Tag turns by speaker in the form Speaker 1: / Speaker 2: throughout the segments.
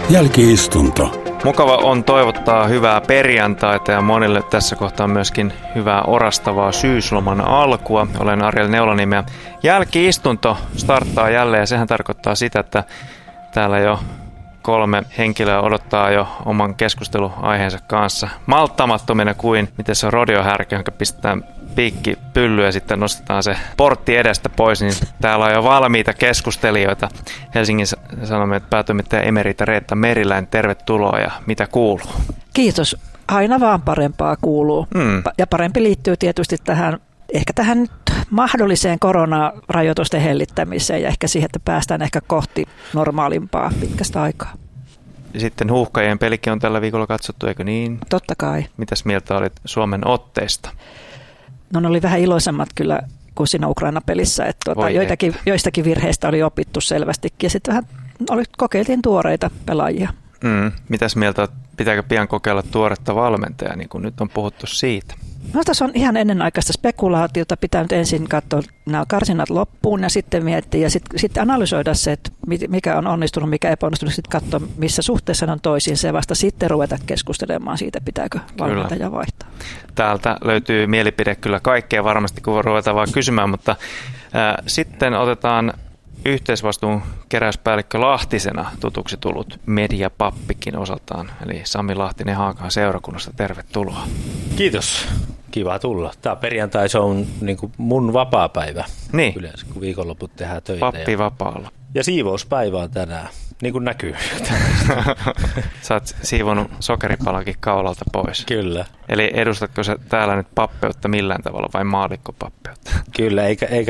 Speaker 1: Jälki-istunto.
Speaker 2: Mukava on toivottaa hyvää perjantaita ja monille tässä kohtaa myöskin hyvää orastavaa syysloman alkua. Olen Ariel Neulonimi ja jälki-istunto starttaa jälleen ja sehän tarkoittaa sitä, että täällä jo 3 henkilöä odottaa jo oman keskusteluaiheensa kanssa malttamattomina kuin miten se on rodiohärkä, jonka pistetään piikki pyllyä ja sitten nostetaan se portti edestä pois, niin täällä on jo valmiita keskustelijoita. Helsingin Sanomien päätoimittaja emerita Reetta Meriläinen, tervetuloa ja mitä kuuluu?
Speaker 3: Kiitos. Aina vaan parempaa kuuluu. Ja parempi liittyy tietysti tähän mahdolliseen koronarajoitusten hellittämiseen ja ehkä siihen, että päästään ehkä kohti normaalimpaa pitkästä aikaa.
Speaker 2: Ja sitten huuhkajien pelikin on tällä viikolla katsottu, eikö niin?
Speaker 3: Totta kai.
Speaker 2: Mitäs mieltä olit Suomen otteista?
Speaker 3: No ne oli vähän iloisemmat kyllä kuin siinä Ukraina-pelissä, että joistakin virheistä oli opittu selvästikin ja sitten vähän kokeiltiin tuoreita pelaajia.
Speaker 2: Mitäs mieltä, pitääkö pian kokeilla tuoretta valmentajaa, niin kuin nyt on puhuttu siitä?
Speaker 3: No tässä on ihan ennenaikaista spekulaatiota, pitää nyt ensin katsoa nämä karsinat loppuun ja sitten miettiä ja sitten analysoida se, että mikä on onnistunut, mikä epäonnistunut, sitten katsoa missä suhteessa ne on toisiinsa ja vasta sitten ruveta keskustelemaan siitä, pitääkö valmentaja vaihtaa. Täältä
Speaker 2: löytyy mielipide kyllä kaikkea varmasti, kun ruvetaan vaan kysymään, mutta sitten otetaan yhteisvastuun keräyspäällikkö Lahtisena tutuksi tullut mediapappikin osaltaan, eli Sami Lahtinen Haakan seurakunnasta, tervetuloa.
Speaker 4: Kiitos, kiva tulla. Tämä perjantai se on niin kuin mun vapaapäivä
Speaker 2: niin.
Speaker 4: Yleensä, kun viikonloput tehdään töitä.
Speaker 2: Pappi vapaalla.
Speaker 4: Ja siivouspäivä on tänään, niin kuin näkyy.
Speaker 2: Sä oot siivonut sokeripalakin kaulalta pois.
Speaker 4: Kyllä.
Speaker 2: Eli edustatko sä täällä nyt pappeutta millään tavalla vai maallikkopappeutta?
Speaker 4: Kyllä,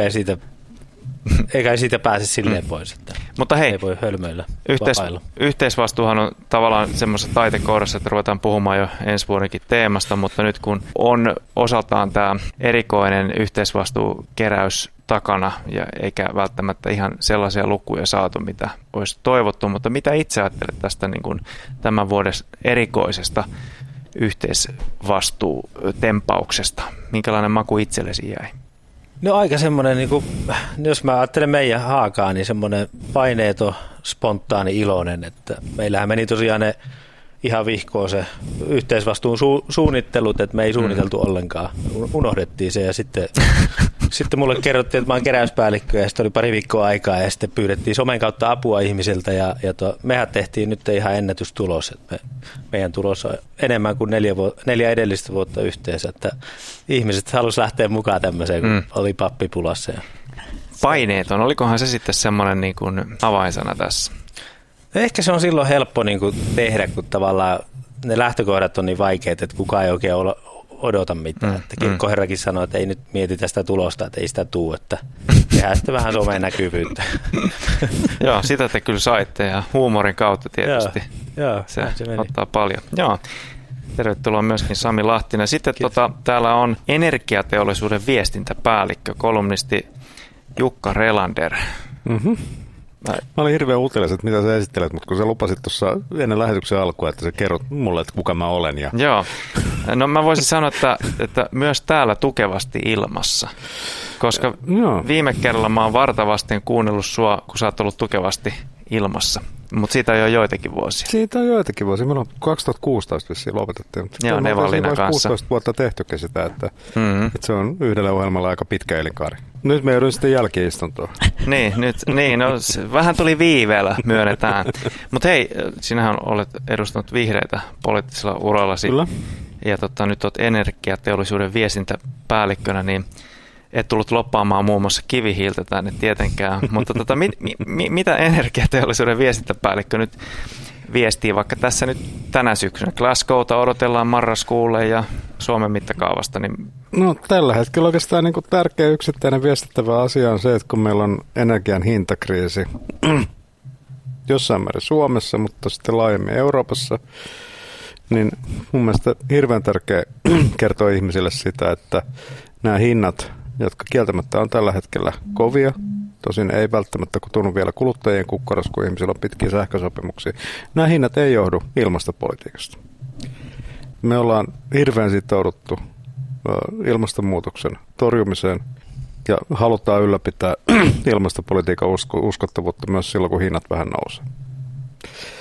Speaker 4: eikä siitä pääse silleen pois, että
Speaker 2: mutta hei,
Speaker 4: ei voi hölmöillä
Speaker 2: yhteisvastuuhan on tavallaan semmoisessa taitekohdassa, että ruvetaan puhumaan jo ensi vuodenkin teemasta, mutta nyt kun on osaltaan tämä erikoinen yhteisvastuukeräys takana, ja eikä välttämättä ihan sellaisia lukuja saatu, mitä olisi toivottu, mutta mitä itse ajattelet tästä niin kuin tämän vuoden erikoisesta yhteisvastuutempauksesta? Minkälainen maku itsellesi jäi?
Speaker 4: No aika semmoinen, niin kuin, jos mä ajattelen meidän Haakaa, niin semmoinen paineeton, spontaani, iloinen, että meillähän meni tosiaan ne ihan vihkoon se yhteisvastuun suunnittelut, että me ei suunniteltu ollenkaan. Unohdettiin se ja sitten mulle kerrottiin, että mä oon keräyspäällikkö ja sitten oli pari viikkoa aikaa ja sitten pyydettiin somen kautta apua ihmisiltä ja mehän tehtiin nyt ihan ennätystulos, että meidän tulos on enemmän kuin 4 edellistä vuotta yhteensä, että ihmiset halusi lähteä mukaan tämmöiseen, kun oli pappipulassa.
Speaker 2: Paineeton, olikohan se sitten semmoinen niin kuin avainsana tässä?
Speaker 4: Ehkä se on silloin helppo niin kuin tehdä, kun tavallaan ne lähtökohdat on niin vaikeat, että kukaan ei oikein odota mitään. Että kirkkoherrakin sanoi, että ei nyt mietitä sitä tulosta, että ei sitä tule, että tehdään sitten vähän someen näkyvyyttä.
Speaker 2: Joo, sitä te kyllä saitte ja huumorin kautta tietysti.
Speaker 4: Joo,
Speaker 2: se ottaa paljon. Joo. Tervetuloa myöskin Sami Lahtinen. Sitten täällä on energiateollisuuden viestintäpäällikkö, kolumnisti Jukka Relander.
Speaker 5: Mä olin hirveän utelias, että mitä sä esittelet, mutta kun sä lupasit tuossa ennen lähetyksen alkua, että sä kerrot mulle, että kuka mä olen. Ja...
Speaker 2: Joo, no mä voisin sanoa, että myös täällä tukevasti ilmassa, koska viime kerralla mä oon vartavasti kuunnellut sua, kun sä oot ollut tukevasti ilmassa, mutta siitä on jo joitakin vuosia.
Speaker 5: Siitä on joitakin vuosia, meillä on 2016 vissiin lopetettiin.
Speaker 2: Joo, Nevalina kanssa.
Speaker 5: 16 vuotta tehtykin sitä, että se on yhdellä ohjelmalla aika pitkä elinkaari. Nyt me joudun sitten jälki-istuntoon.
Speaker 2: Vähän tuli viiveellä, myönnetään. Mutta hei, sinähän olet edustanut vihreitä poliittisella urallasi. Kyllä. Ja nyt olet energiateollisuuden viestintäpäällikkönä, niin et tullut loppaamaan muun muassa kivihiiltä tänne tietenkään. Mutta mitä energiateollisuuden viestintäpäällikkö nyt viestii, vaikka tässä nyt tänä syksynä Glasgowta odotellaan marraskuulle ja Suomen mittakaavasta? Niin...
Speaker 5: No tällä hetkellä oikeastaan niin kuin tärkeä yksittäinen viestittävä asia on se, että kun meillä on energian hintakriisi jossain määrin Suomessa, mutta sitten laajemmin Euroopassa, niin mun mielestä hirveän tärkeä kertoa ihmisille sitä, että nämä hinnat, jotka kieltämättä on tällä hetkellä kovia, tosin ei välttämättä tunnu vielä kuluttajien kukkarossa, kun ihmisillä on pitkiä sähkösopimuksia. Nämä hinnat ei johdu ilmastopolitiikasta. Me ollaan hirveän sitouduttu ilmastonmuutoksen torjumiseen ja halutaan ylläpitää ilmastopolitiikan uskottavuutta myös silloin, kun hinnat vähän nousee.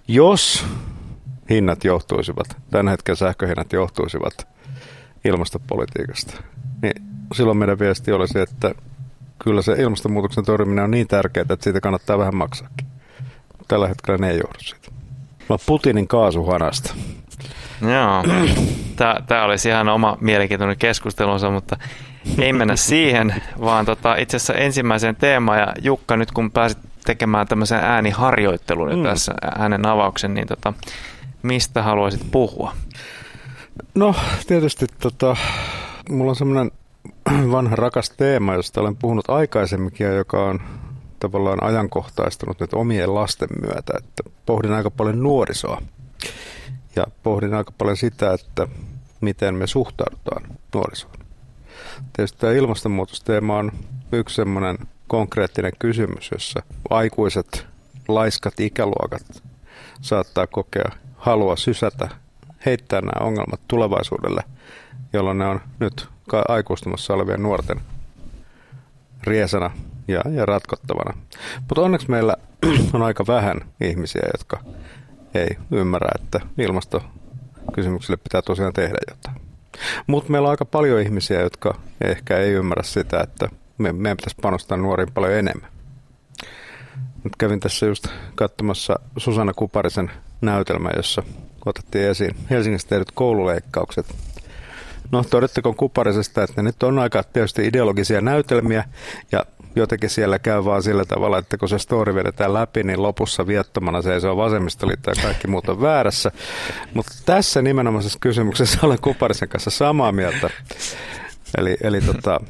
Speaker 5: Jos hinnat johtuisivat, tämän hetken sähköhinnat johtuisivat ilmastopolitiikasta, niin silloin meidän viesti olisi, että kyllä se ilmastonmuutoksen torjuminen on niin tärkeää, että siitä kannattaa vähän maksaakin. Tällä hetkellä ne ei johdu siitä. Putinin kaasuhanasta.
Speaker 2: Joo, tämä olisi ihan oma mielenkiintoinen keskustelunsa, mutta ei mennä siihen, vaan itse asiassa ensimmäiseen teemaan. Ja Jukka, nyt kun pääsit tekemään tämmöisen ääniharjoittelun tässä äänen avauksen, niin mistä haluaisit puhua?
Speaker 5: No tietysti mulla on semmoinen vanha rakas teema, josta olen puhunut aikaisemminkin ja joka on tavallaan ajankohtaistunut nyt omien lasten myötä, että pohdin aika paljon nuorisoa ja pohdin aika paljon sitä, että miten me suhtaudutaan nuorisoon. Tietysti tämä ilmastonmuutosteema on yksi semmoinen konkreettinen kysymys, jossa aikuiset, laiskat ikäluokat saattaa kokea halua sysätä, heittää nämä ongelmat tulevaisuudelle, jolloin ne on nyt aikuistumassa olevien nuorten riesana ja ratkottavana. Mutta onneksi meillä on aika vähän ihmisiä, jotka ei ymmärrä, että ilmastokysymyksille pitää tosiaan tehdä jotain. Mutta meillä on aika paljon ihmisiä, jotka ehkä ei ymmärrä sitä, että meidän pitäisi panostaa nuoriin paljon enemmän. Nyt kävin tässä just katsomassa Susanna Kuparisen näytelmää, jossa otettiin esiin Helsingissä tehdyt koululeikkaukset. No todettakoon Kuparisesta, että ne nyt on aika tietysti ideologisia näytelmiä ja jotenkin siellä käy vaan sillä tavalla, että kun se story vedetään läpi, niin lopussa viattomana seisoo vasemmistoliitto ja kaikki muut on väärässä. Mutta tässä nimenomaisessa kysymyksessä olen Kuparisen kanssa samaa mieltä. Eli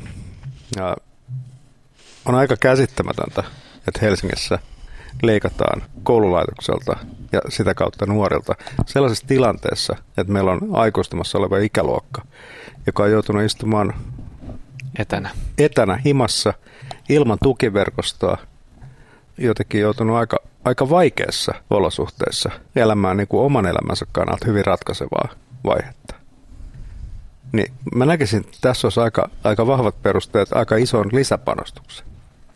Speaker 5: on aika käsittämätöntä, että Helsingissä leikataan koululaitokselta ja sitä kautta nuorilta sellaisessa tilanteessa, että meillä on aikuistumassa oleva ikäluokka, joka on joutunut istumaan etänä himassa ilman tukiverkostoa, jotenkin joutunut aika vaikeassa olosuhteissa elämään niin kuin oman elämänsä kannalta hyvin ratkaisevaa vaihetta. Niin mä näkisin, että tässä olisi aika vahvat perusteet aika isoon lisäpanostukseen.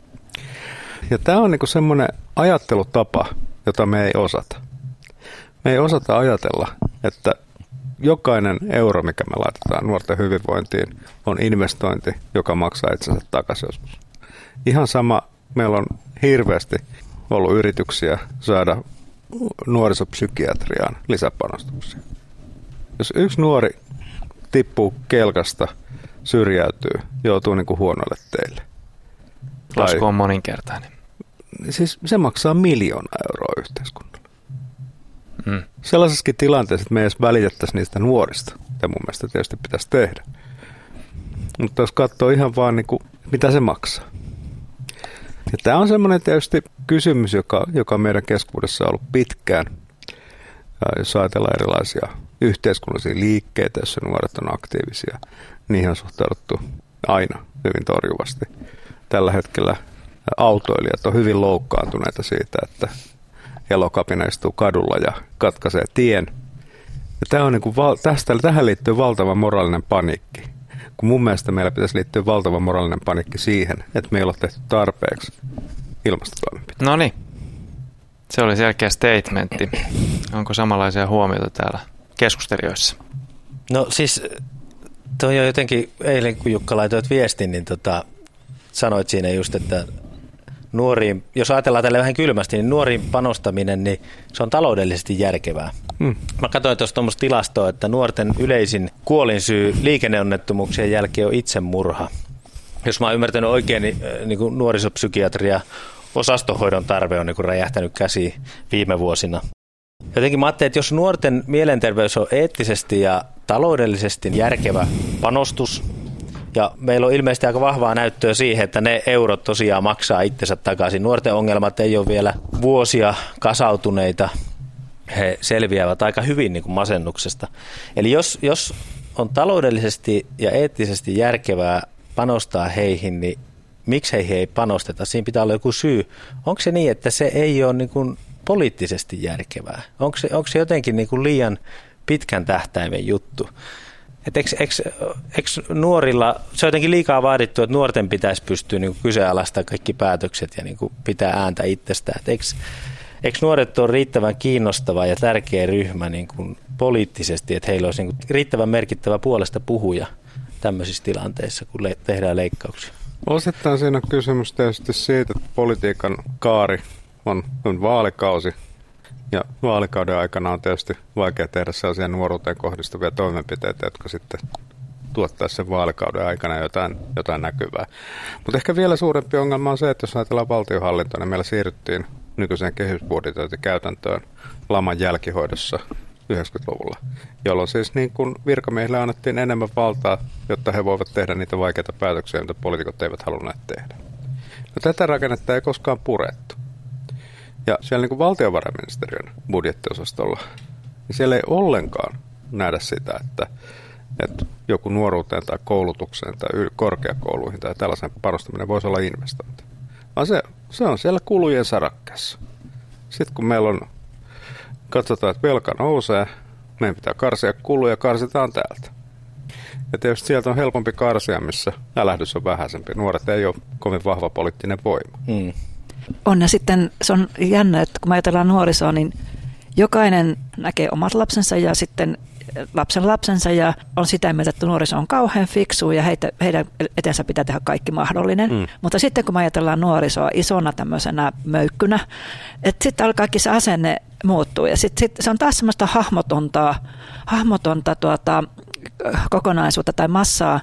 Speaker 5: Ja tämä on niinku semmoinen ajattelutapa, jota me ei osata. Me ei osata ajatella, että jokainen euro, mikä me laitetaan nuorten hyvinvointiin, on investointi, joka maksaa itsensä takaisin joskus. Ihan sama, meillä on hirveästi ollut yrityksiä saada nuorisopsykiatriaan lisäpanostuksia. Jos yksi nuori tippuu kelkasta, syrjäytyy, joutuu niinku huonoille teille.
Speaker 2: Lasku on moninkertainen.
Speaker 5: Siis se maksaa 1 miljoonaa euroa yhteiskunnalle. Sellaisessakin tilanteessa, että me ei edes välitettäisiin niistä nuorista, mitä mun mielestä tietysti pitäisi tehdä. Mutta jos katsoo ihan vaan, niin kuin, mitä se maksaa. Ja tämä on semmoinen tietysti kysymys, joka meidän keskuudessa on ollut pitkään. Jos ajatellaan erilaisia yhteiskunnallisia liikkeitä, joissa nuoret on aktiivisia, niihin on suhtauduttu aina hyvin torjuvasti. Tällä hetkellä autoilijat on hyvin loukkaantuneita siitä, että Elokapina istuu kadulla ja katkaisee tien. Ja tämä on tähän liittyy valtava moraalinen paniikki. Kun mun mielestä meillä pitäisi liittyä valtava moraalinen paniikki siihen, että meillä on tehty tarpeeksi ilmastotoimenpiteitä.
Speaker 2: No niin, se oli selkeä statementti. Onko samanlaisia huomioita täällä keskustelijoissa?
Speaker 4: No siis toi on jotenkin, eilen kun Jukka laitoit viestin, niin sanoit siinä just, että nuoriin, jos ajatellaan tälle vähän kylmästi, niin nuoriin panostaminen, niin se on taloudellisesti järkevää. Mä katsoin tuossa tuommoista tilastoa, että nuorten yleisin kuolinsyy liikenneonnettomuuksien jälkeen on itsemurha. Jos mä oon ymmärtänyt oikein, niin kuin nuorisopsykiatria osastohoidon tarve on niin kuin räjähtänyt käsiin viime vuosina. Jotenkin mä ajattelin, että jos nuorten mielenterveys on eettisesti ja taloudellisesti järkevä panostus, ja meillä on ilmeisesti aika vahvaa näyttöä siihen, että ne eurot tosiaan maksaa itsensä takaisin. Nuorten ongelmat ei ole vielä vuosia kasautuneita. He selviävät aika hyvin niin kuin masennuksesta. Eli jos on taloudellisesti ja eettisesti järkevää panostaa heihin, niin miksi heihin ei panosteta? Siinä pitää olla joku syy. Onko se niin, että se ei ole niin kuin poliittisesti järkevää? Onko se jotenkin niin kuin liian pitkän tähtäimen juttu? Eikö nuorilla, se on jotenkin liikaa vaadittu, että nuorten pitäisi pystyä niin kyseenalaistamaan kaikki päätökset ja niin pitää ääntä itsestään. eikö nuoret ole riittävän kiinnostava ja tärkeä ryhmä niin kuin poliittisesti, että heillä olisi niin kuin riittävän merkittävä puolesta puhuja tämmöisissä tilanteissa, kun tehdään leikkauksia?
Speaker 5: Osittain siinä on kysymys tietysti siitä, että politiikan kaari on vaalikausi. Ja vaalikauden aikana on tietysti vaikea tehdä sellaisia nuoruuteen kohdistuvia toimenpiteitä, jotka sitten tuottaa sen vaalikauden aikana jotain näkyvää. Mutta ehkä vielä suurempi ongelma on se, että jos ajatellaan valtionhallintoa, niin meillä siirryttiin nykyiseen kehysbudjetointikäytäntöön laman jälkihoidossa 90-luvulla, jolloin siis niin kun virkamiehille annettiin enemmän valtaa, jotta he voivat tehdä niitä vaikeita päätöksiä, joita poliitikot eivät halunneet tehdä. No, tätä rakennetta ei koskaan purettu. Ja siellä niin kuin valtiovarainministeriön budjettiosastolla, niin siellä ei ollenkaan nähdä sitä, että joku nuoruuteen tai koulutukseen tai korkeakouluihin tai tällaisen panostaminen voisi olla investointi. Vaan se on siellä kulujen sarakkeessa. Sitten kun meillä katsotaan, että velka nousee, meidän pitää karsia kuluja, karsitaan täältä. Ja tietysti sieltä on helpompi karsia, missä älähdys on vähäisempi. Nuoret ei ole kovin vahva poliittinen voima.
Speaker 3: On, ja sitten se on jännä, että kun me ajatellaan nuorisoa, niin jokainen näkee omat lapsensa ja sitten lapsensa ja on sitä mieltä, että nuoriso on kauhean fiksu ja heidän etensä pitää tehdä kaikki mahdollinen. Mutta sitten kun me ajatellaan nuorisoa isona tämmöisenä möykkynä, että sitten alkaakin se asenne muuttuu ja sitten se on taas semmoista hahmotonta kokonaisuutta tai massaa,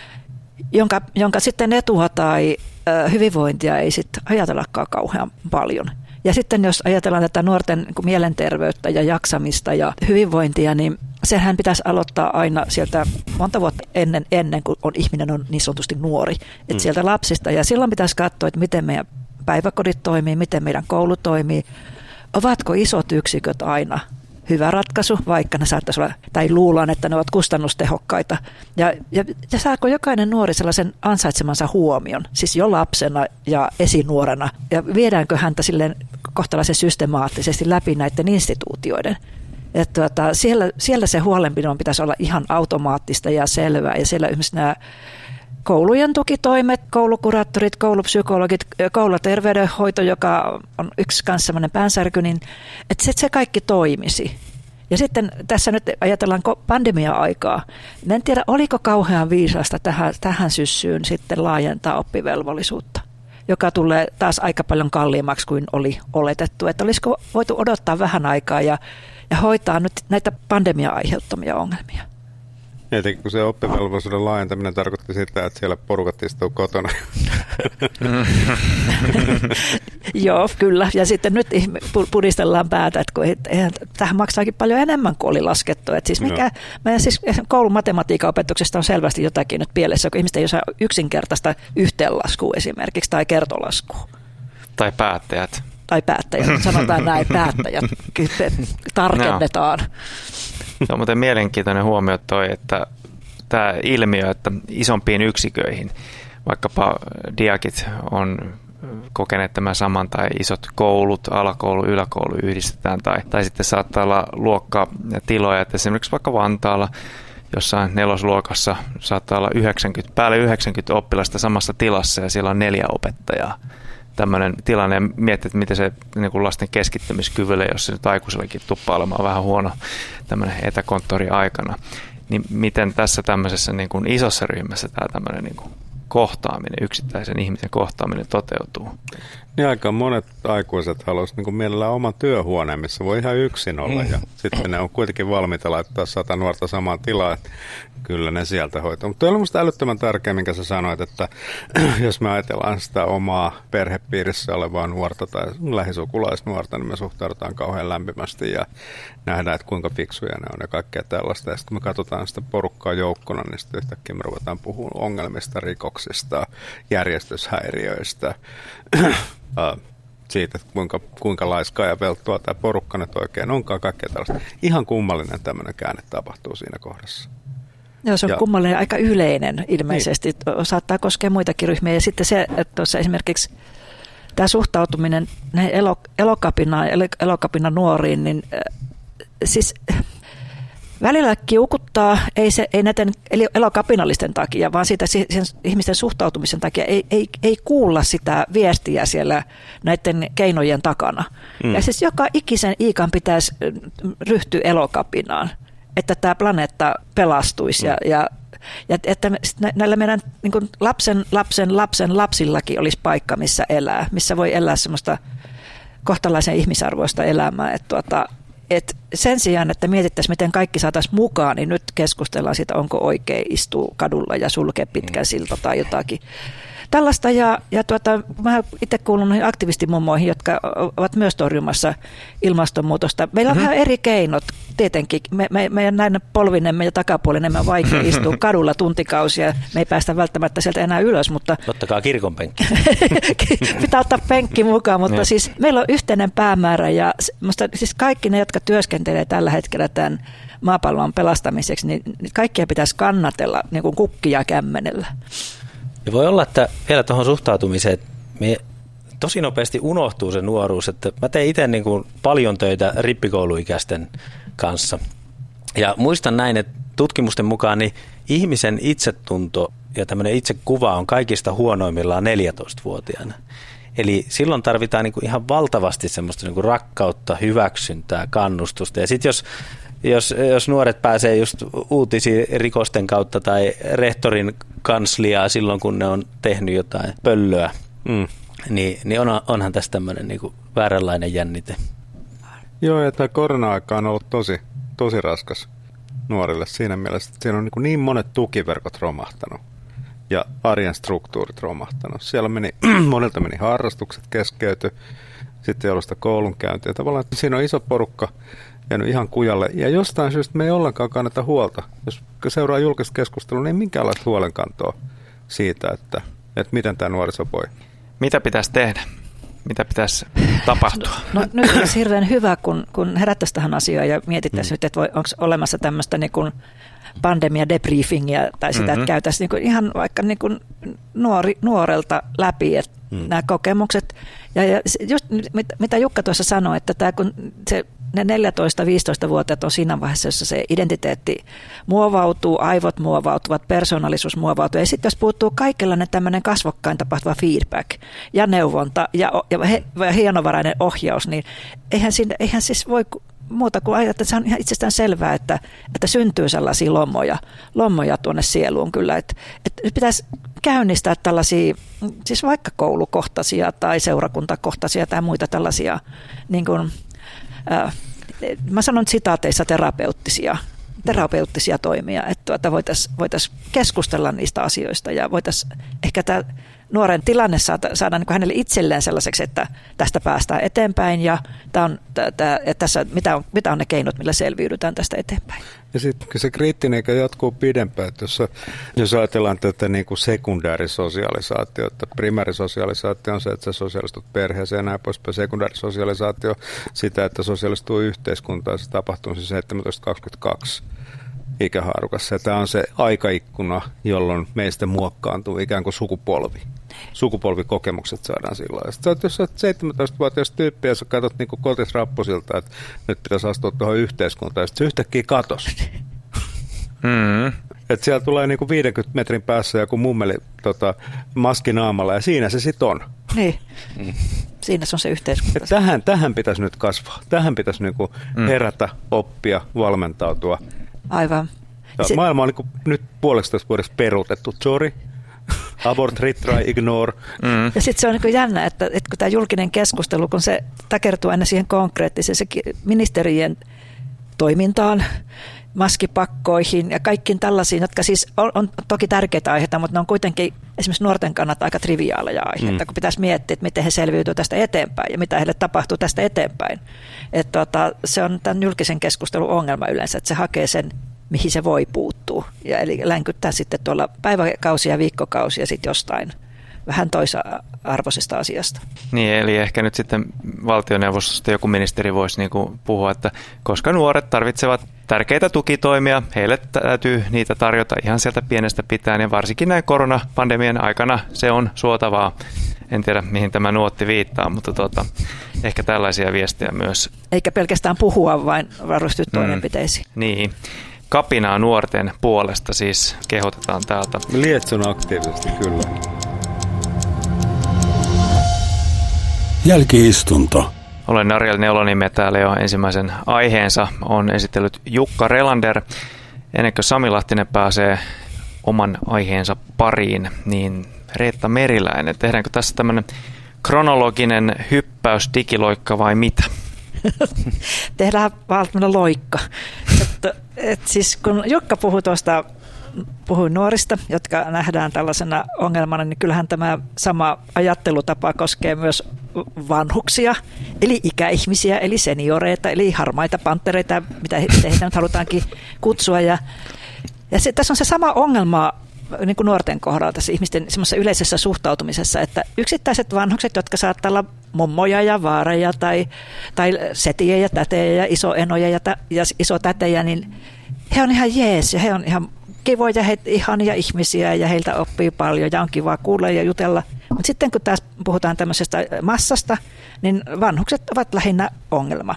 Speaker 3: jonka sitten etua tai hyvinvointia ei sitten ajatellakaan kauhean paljon. Ja sitten jos ajatellaan tätä nuorten mielenterveyttä ja jaksamista ja hyvinvointia, niin sehän pitäisi aloittaa aina sieltä monta vuotta ennen kuin ihminen on niin sanotusti nuori. Että sieltä lapsista. Ja silloin pitäisi katsoa, että miten meidän päiväkodit toimii, miten meidän koulu toimii. Ovatko isot yksiköt aina hyvä ratkaisu, vaikka ne saattaisi olla, tai luullaan, että ne ovat kustannustehokkaita. Ja saako jokainen nuori sellaisen ansaitsemansa huomion, siis jo lapsena ja esinuorena, ja viedäänkö häntä silleen kohtalaisen systemaattisesti läpi näiden instituutioiden. Että siellä se huolenpidon pitäisi olla ihan automaattista ja selvää, ja siellä esimerkiksi nämä koulujen tukitoimet, koulukuraattorit, koulupsykologit, kouluterveydenhoito, joka on yksi kanssa sellainen päänsärky, niin että se kaikki toimisi. Ja sitten tässä nyt ajatellaan pandemia-aikaa. En tiedä, oliko kauhean viisasta tähän syssyyn sitten laajentaa oppivelvollisuutta, joka tulee taas aika paljon kalliimmaksi kuin oli oletettu. Että olisiko voitu odottaa vähän aikaa ja hoitaa nyt näitä pandemia-aiheuttamia ongelmia.
Speaker 5: Etenkin kun se oppivelvollisuuden laajentaminen tarkoitti sitä, että siellä porukat istuu kotona.
Speaker 3: Joo, kyllä. Ja sitten nyt pudistellaan päätä, että tähän maksaakin paljon enemmän kuin oli laskettu. Että siis meidän siis koulun matematiikan opetuksesta on selvästi jotakin nyt pielessä, kun ihmiset ei osaa yksinkertaista yhteenlaskua esimerkiksi tai kertolaskua.
Speaker 2: Tai päättäjät.
Speaker 3: Sanotaan näin, päättäjät. Tarkennetaan.
Speaker 2: Se on muuten mielenkiintoinen huomio toi, että tämä ilmiö, että isompiin yksiköihin, vaikkapa diakit on kokeneet tämän saman, tai isot koulut, alakoulu, yläkoulu yhdistetään, tai sitten saattaa olla luokkatiloja, että esimerkiksi vaikka Vantaalla jossain 4. luokassa saattaa olla päälle 90 oppilasta samassa tilassa, ja siellä on 4 opettajaa. Tämmöinen tilanne, ja miettii, että miten se niin kuin lasten keskittymiskyvylle, jos se nyt aikuisellekin tuppaa olemaan vähän huono tämmöinen etäkonttori aikana, niin miten tässä tämmöisessä niin kuin isossa ryhmässä tämä tämmöinen niin kuin kohtaaminen, yksittäisen ihmisen kohtaaminen toteutuu?
Speaker 5: Niin aika monet aikuiset haluaisivat niin kuin mielellään oman työhuoneen, missä voi ihan yksin olla, ja sitten ne on kuitenkin valmiita laittaa 100 nuorta samaan tilaan, että kyllä ne sieltä hoitaa. Mutta on minusta älyttömän tärkeä, minkä sä sanoit, että jos me ajatellaan sitä omaa perhepiirissä olevaa nuorta tai lähisukulaisnuorta, niin me suhtaudutaan kauhean lämpimästi ja nähdään, että kuinka fiksuja ne on ja kaikkea tällaista. Ja sitten kun me katsotaan sitä porukkaa joukkona, niin sitten yhtäkkiä me ruvetaan puhumaan ongelmista, rikoksista, järjestyshäiriöistä, siitä, että kuinka laiskaa ja velttua tämä porukka nyt oikein onkaan, kaikkea tällaista. Ihan kummallinen tämmöinen käänne tapahtuu siinä kohdassa.
Speaker 3: Joo, se on kummallinen, aika yleinen ilmeisesti. Niin. Saattaa koskea muitakin ryhmiä. Ja sitten se, että tuossa esimerkiksi tämä suhtautuminen elokapinan nuoriin, niin siis Välillä kiukuttaa, ei näiden elokapinallisten takia, vaan siitä sen ihmisten suhtautumisen takia ei kuulla sitä viestiä siellä näiden keinojen takana. Ja siis joka ikisen iikan pitäisi ryhtyä elokapinaan, että tämä planeetta pelastuisi ja että näillä meidän niin kuin lapsen lapsillakin olisi paikka, missä elää, missä voi elää semmoista kohtalaisen ihmisarvoista elämää. Et sen sijaan, että mietittäisiin, miten kaikki saataisiin mukaan, niin nyt keskustellaan siitä, onko oikein istua kadulla ja sulkea pitkän silta tai jotakin tällaista. Mä itse kuulun noihin aktivistimummoihin, jotka ovat myös torjumassa ilmastonmuutosta. Meillä on vähän eri keinot, tietenkin. Meidän näin polvinemme ja takapuolinemme on vaikea istua kadulla tuntikausia. Me ei päästä välttämättä sieltä enää ylös, mutta
Speaker 4: ottakaa kirkon penkki.
Speaker 3: Pitää ottaa penkki mukaan, mutta siis meillä on yhteinen päämäärä ja siis kaikki ne, jotka työskentelee tällä hetkellä tämän maapallon pelastamiseksi, niin kaikkia pitäisi kannatella niin kuin kukkia kämmenellä.
Speaker 4: Ja voi olla, että vielä tuohon suhtautumiseen, me tosi nopeasti unohtuu se nuoruus, että mä tein itse niin kuin paljon töitä rippikouluikäisten kanssa. Ja muistan näin, että tutkimusten mukaan niin ihmisen itsetunto ja tämmöinen itsekuva on kaikista huonoimmillaan 14-vuotiaana. Eli silloin tarvitaan niin kuin ihan valtavasti semmoista niin kuin rakkautta, hyväksyntää, kannustusta. Ja sitten jos nuoret pääsee just uutisiin rikosten kautta tai rehtorin kansliaa silloin, kun ne on tehnyt jotain pöllöä, niin onhan tässä tämmöinen niin kuin vääränlainen jännite.
Speaker 5: Joo, ja tämä korona-aika on ollut tosi raskas nuorille siinä mielessä, että siinä on niin monet tukiverkot romahtanut ja arjen struktuurit romahtanut. Siellä monelta meni harrastukset keskeyty, sitten ei ollut sitä koulunkäyntiä. Tavallaan siinä on iso porukka jäänyt ihan kujalle. Ja jostain syystä me ei ollenkaan kannata huolta. Jos seuraa julkista keskustelua, niin ei minkäänlaista huolenkantoa siitä, että miten tämä nuoriso voi.
Speaker 2: Mitä pitäisi tehdä? Mitä pitäisi tapahtua?
Speaker 3: No, nyt olisi hirveän hyvä, kun herättäisiin tähän asiaan ja mietittäisiin nyt, että onko olemassa tämmöistä niin kuin pandemia-debriefingia tai sitä, että käytäisiin niin kuin ihan vaikka niin kuin nuorelta läpi nämä kokemukset. Ja just mitä Jukka tuossa sanoi, että tämä, kun ne 14-15-vuotiaat on siinä vaiheessa, jossa se identiteetti muovautuu, aivot muovautuvat, persoonallisuus muovautuu. Ja sitten jos puuttuu kaikenlainen tämmöinen kasvokkain tapahtuva feedback ja neuvonta ja hienovarainen ohjaus, niin eihän siis voi muuta kuin ajatella, että se on ihan itsestään selvää, että syntyy sellaisia lommoja tuonne sieluun kyllä. Että pitäisi käynnistää tällaisia, siis vaikka koulukohtaisia tai seurakuntakohtaisia tai muita tällaisia, niin kuin, mä sanon sitaateissa terapeuttisia toimia, että voitaisiin keskustella niistä asioista ja voitaisiin ehkä tämä nuoren tilanne saada niin kuin hänelle itselleen sellaiseksi, että tästä päästään eteenpäin ja tässä, mitä on ne keinot, millä selviydytään tästä eteenpäin.
Speaker 5: Ja sitten se kriittinen eikä jatkuu pidempään, että jos ajatellaan tätä niin kuin sekundäärisosialisaatiota, primäärisosialisaatio on se, että sä sosiaalistut perheeseen ja näin poispäin. Sekundäärisosialisaatio sitä, että sosiaalistuu yhteiskuntaan, se tapahtuu siis 17-22 ikähaarukassa. Ja tämä on se aikaikkuna, jolloin meistä muokkaantuu ikään kuin sukupolvi. Sukupolvikokemukset saadaan sillä lailla. Jos olet 17-vuotias tyyppi ja sä katsot niin kotisrappusilta, että nyt pitäisi astua tuohon yhteiskuntaan, ja sitten se yhtäkkiä katosi. Että siellä tulee niin kuin 50 metrin päässä joku mummeli maski naamalla, ja siinä se sitten on.
Speaker 3: Niin. Siinä se on se yhteiskunta.
Speaker 5: Tähän pitäisi nyt kasvaa. Tähän pitäisi niin kuin herätä, oppia, valmentautua.
Speaker 3: Aivan.
Speaker 5: Maailma on niin nyt 1,5 vuodessa peruutettu. Sorry. Abort, retry, ignore.
Speaker 3: Ja sitten se on niin jännä, että kun tämä julkinen keskustelu, kun se takertuu aina siihen konkreettiseen se ministerien toimintaan, maskipakkoihin ja kaikkiin tällaisiin, jotka siis on toki tärkeitä aiheita, mutta ne on kuitenkin esimerkiksi nuorten kannalta aika triviaaleja aiheita, kun pitäisi miettiä, että miten he selviytyvät tästä eteenpäin ja mitä heille tapahtuu tästä eteenpäin. Se on tämän julkisen keskustelun ongelma yleensä, että se hakee sen, mihin se voi puuttua. Ja eli länkyttää sitten tuolla päiväkausia ja viikkokausia sitten jostain vähän toisarvoisesta asiasta.
Speaker 2: Niin, eli ehkä nyt sitten valtioneuvostosta joku ministeri voisi niinku puhua, että koska nuoret tarvitsevat tärkeitä tukitoimia. Heille täytyy niitä tarjota ihan sieltä pienestä pitäen ja varsinkin näin koronapandemian aikana se on suotavaa. En tiedä, mihin tämä nuotti viittaa, mutta ehkä tällaisia viestejä myös.
Speaker 3: Eikä pelkästään puhua, vain varustyt toimenpiteisiin.
Speaker 2: Niin. Kapinaa nuorten puolesta siis kehotetaan täältä.
Speaker 5: Lietson aktiivisesti, kyllä.
Speaker 1: Jälki-istunto.
Speaker 2: Olen Ariel Neulonimi, täällä jo ensimmäisen aiheensa on esitellyt Jukka Relander. Ennen kuin Sami Lahtinen pääsee oman aiheensa pariin, niin Reetta Meriläinen, tehdäänkö tässä tämmöinen kronologinen hyppäys, digiloikka vai mitä?
Speaker 3: Tehdään vaan tämmöinen loikka. Siis kun Jukka puhui nuorista, jotka nähdään tällaisena ongelmana, niin kyllähän tämä sama ajattelutapa koskee myös vanhuksia, eli ikäihmisiä, eli senioreita, eli harmaita panttereita, mitä heitä nyt halutaankin kutsua. Ja tässä on se sama ongelma niin kuin nuorten kohdalla tässä ihmisten semmoisessa yleisessä suhtautumisessa, että yksittäiset vanhukset, jotka saattaa olla mummoja ja vaareja tai setiä ja tätejä ja isoenoja ja isotätejä, niin he on ihan jees ja he on ihan kivoja, ihania ihmisiä ja heiltä oppii paljon ja on kiva kuulla ja jutella. Mutta sitten kun taas puhutaan tämmöisestä massasta, niin vanhukset ovat lähinnä ongelma.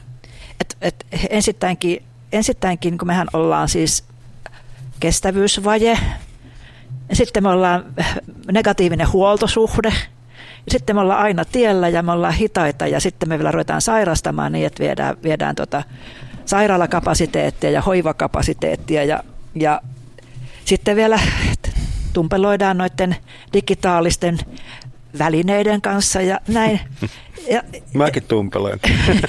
Speaker 3: Ensittäinkin, kun mehän ollaan siis kestävyysvaje, ja sitten me ollaan negatiivinen huoltosuhde, ja sitten me ollaan aina tiellä ja me ollaan hitaita ja sitten me vielä ruvetaan sairastamaan niin, että viedään sairaalakapasiteettia ja hoivakapasiteettia ja sitten vielä tumpeloidaan noiden digitaalisten välineiden kanssa ja näin.
Speaker 5: Mäkin tumpeloin.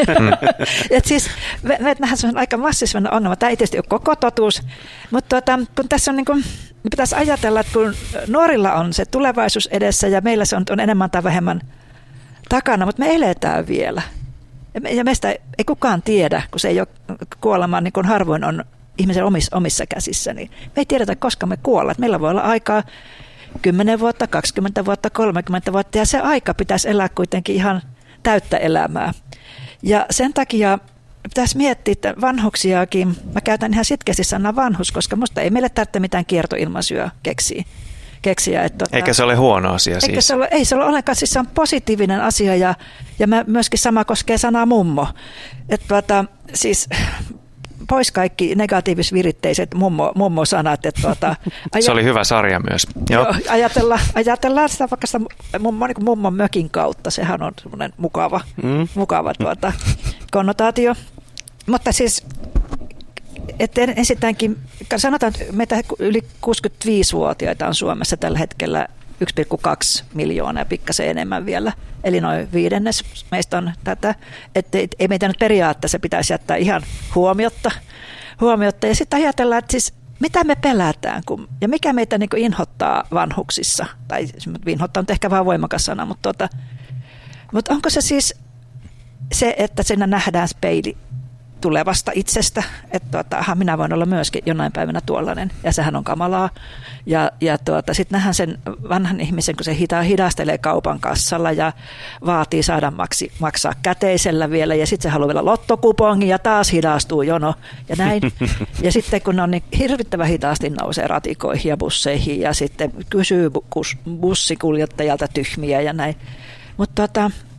Speaker 3: Siis me nähdään, se on aika massiivinen ongelma. Tämä ei tietysti ole koko totuus, mutta kun tässä on niin kuin, pitäisi ajatella, että kun nuorilla on se tulevaisuus edessä ja meillä se on enemmän tai vähemmän takana, mutta me eletään vielä. Ja meistä ei kukaan tiedä, kun se ei ole kuolema, niin kuin harvoin on ihmisen omissa käsissä, niin me ei tiedetä, koska me kuollaan. Meillä voi olla aikaa 10 vuotta, 20 vuotta, 30 vuotta ja se aika pitäisi elää kuitenkin ihan täyttä elämää. Ja sen takia pitäisi miettiä, että vanhuksiakin, mä käytän ihan sitkeästi sanaa vanhus, koska musta ei meille tarvitse mitään kiertoilmaisuja keksiä.
Speaker 2: Eikä se ole huono asia siis.
Speaker 3: Ei se ole ollenkaan, siis se on positiivinen asia ja myöskin sama koskee sanaa mummo. Siis pois kaikki negatiivisviritteiset mummo-sanat.
Speaker 2: Se oli hyvä sarja myös. Joo.
Speaker 3: Ajatellaan sitä vaikka sitä niin mummon mökin kautta. Sehän on semmoinen mukava konnotaatio. Mutta siis ensittäinkin, sanotaan, että meitä yli 65-vuotiaita on Suomessa tällä hetkellä 1,2 miljoonaa ja pikkasen enemmän vielä. Eli noin 1/5 meistä on tätä. Että ei meitä nyt periaatteessa pitäisi jättää ihan huomiotta. Ja sitten ajatellaan, että siis mitä me pelätään ja mikä meitä niin kuin inhottaa vanhuksissa. Tai inhottaa on ehkä vähän voimakas sana, mutta onko se siis se, että siinä nähdään peili tulevasta itsestä, että minä voin olla myöskin jonain päivänä tuollainen, ja sehän on kamalaa. Ja sitten nähdään sen vanhan ihmisen, kun se hidastelee kaupan kassalla ja vaatii saada maksaa käteisellä vielä, ja sitten se haluaa vielä lottokupongin, ja taas hidastuu jono, ja näin. Ja sitten kun on niin hirvittävän hitaasti nousee ratikoihin ja busseihin, ja sitten kysyy bussikuljettajalta tyhmiä ja näin. Mutta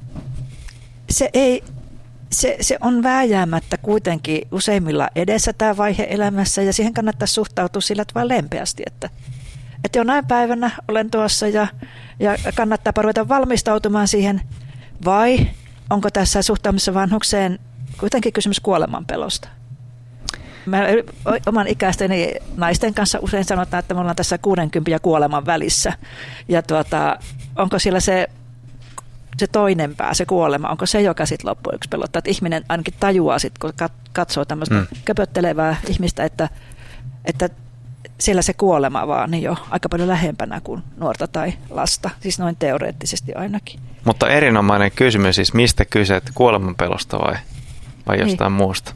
Speaker 3: se on vääjäämättä kuitenkin useimmilla edessä tämä vaihe elämässä ja siihen kannattaa suhtautua sillä tavalla lempeästi, että jonain päivänä olen tuossa ja kannattaa ruveta valmistautumaan siihen vai onko tässä suhtautumisessa vanhukseen kuitenkin kysymys kuolemanpelosta. Mä oman ikäisteni naisten kanssa usein sanotaan, että me ollaan tässä 60 ja kuoleman välissä ja onko siellä se toinen pää, se kuolema, onko se, joka sitten loppujen lopuksi pelottaa, että ihminen ainakin tajuaa sitten, kun katsoo tämmöistä köpöttelevää ihmistä, että siellä se kuolema vaan niin jo aika paljon lähempänä kuin nuorta tai lasta, siis noin teoreettisesti ainakin.
Speaker 2: Mutta erinomainen kysymys, siis mistä kyse, kuolemanpelosta vai jostain muusta?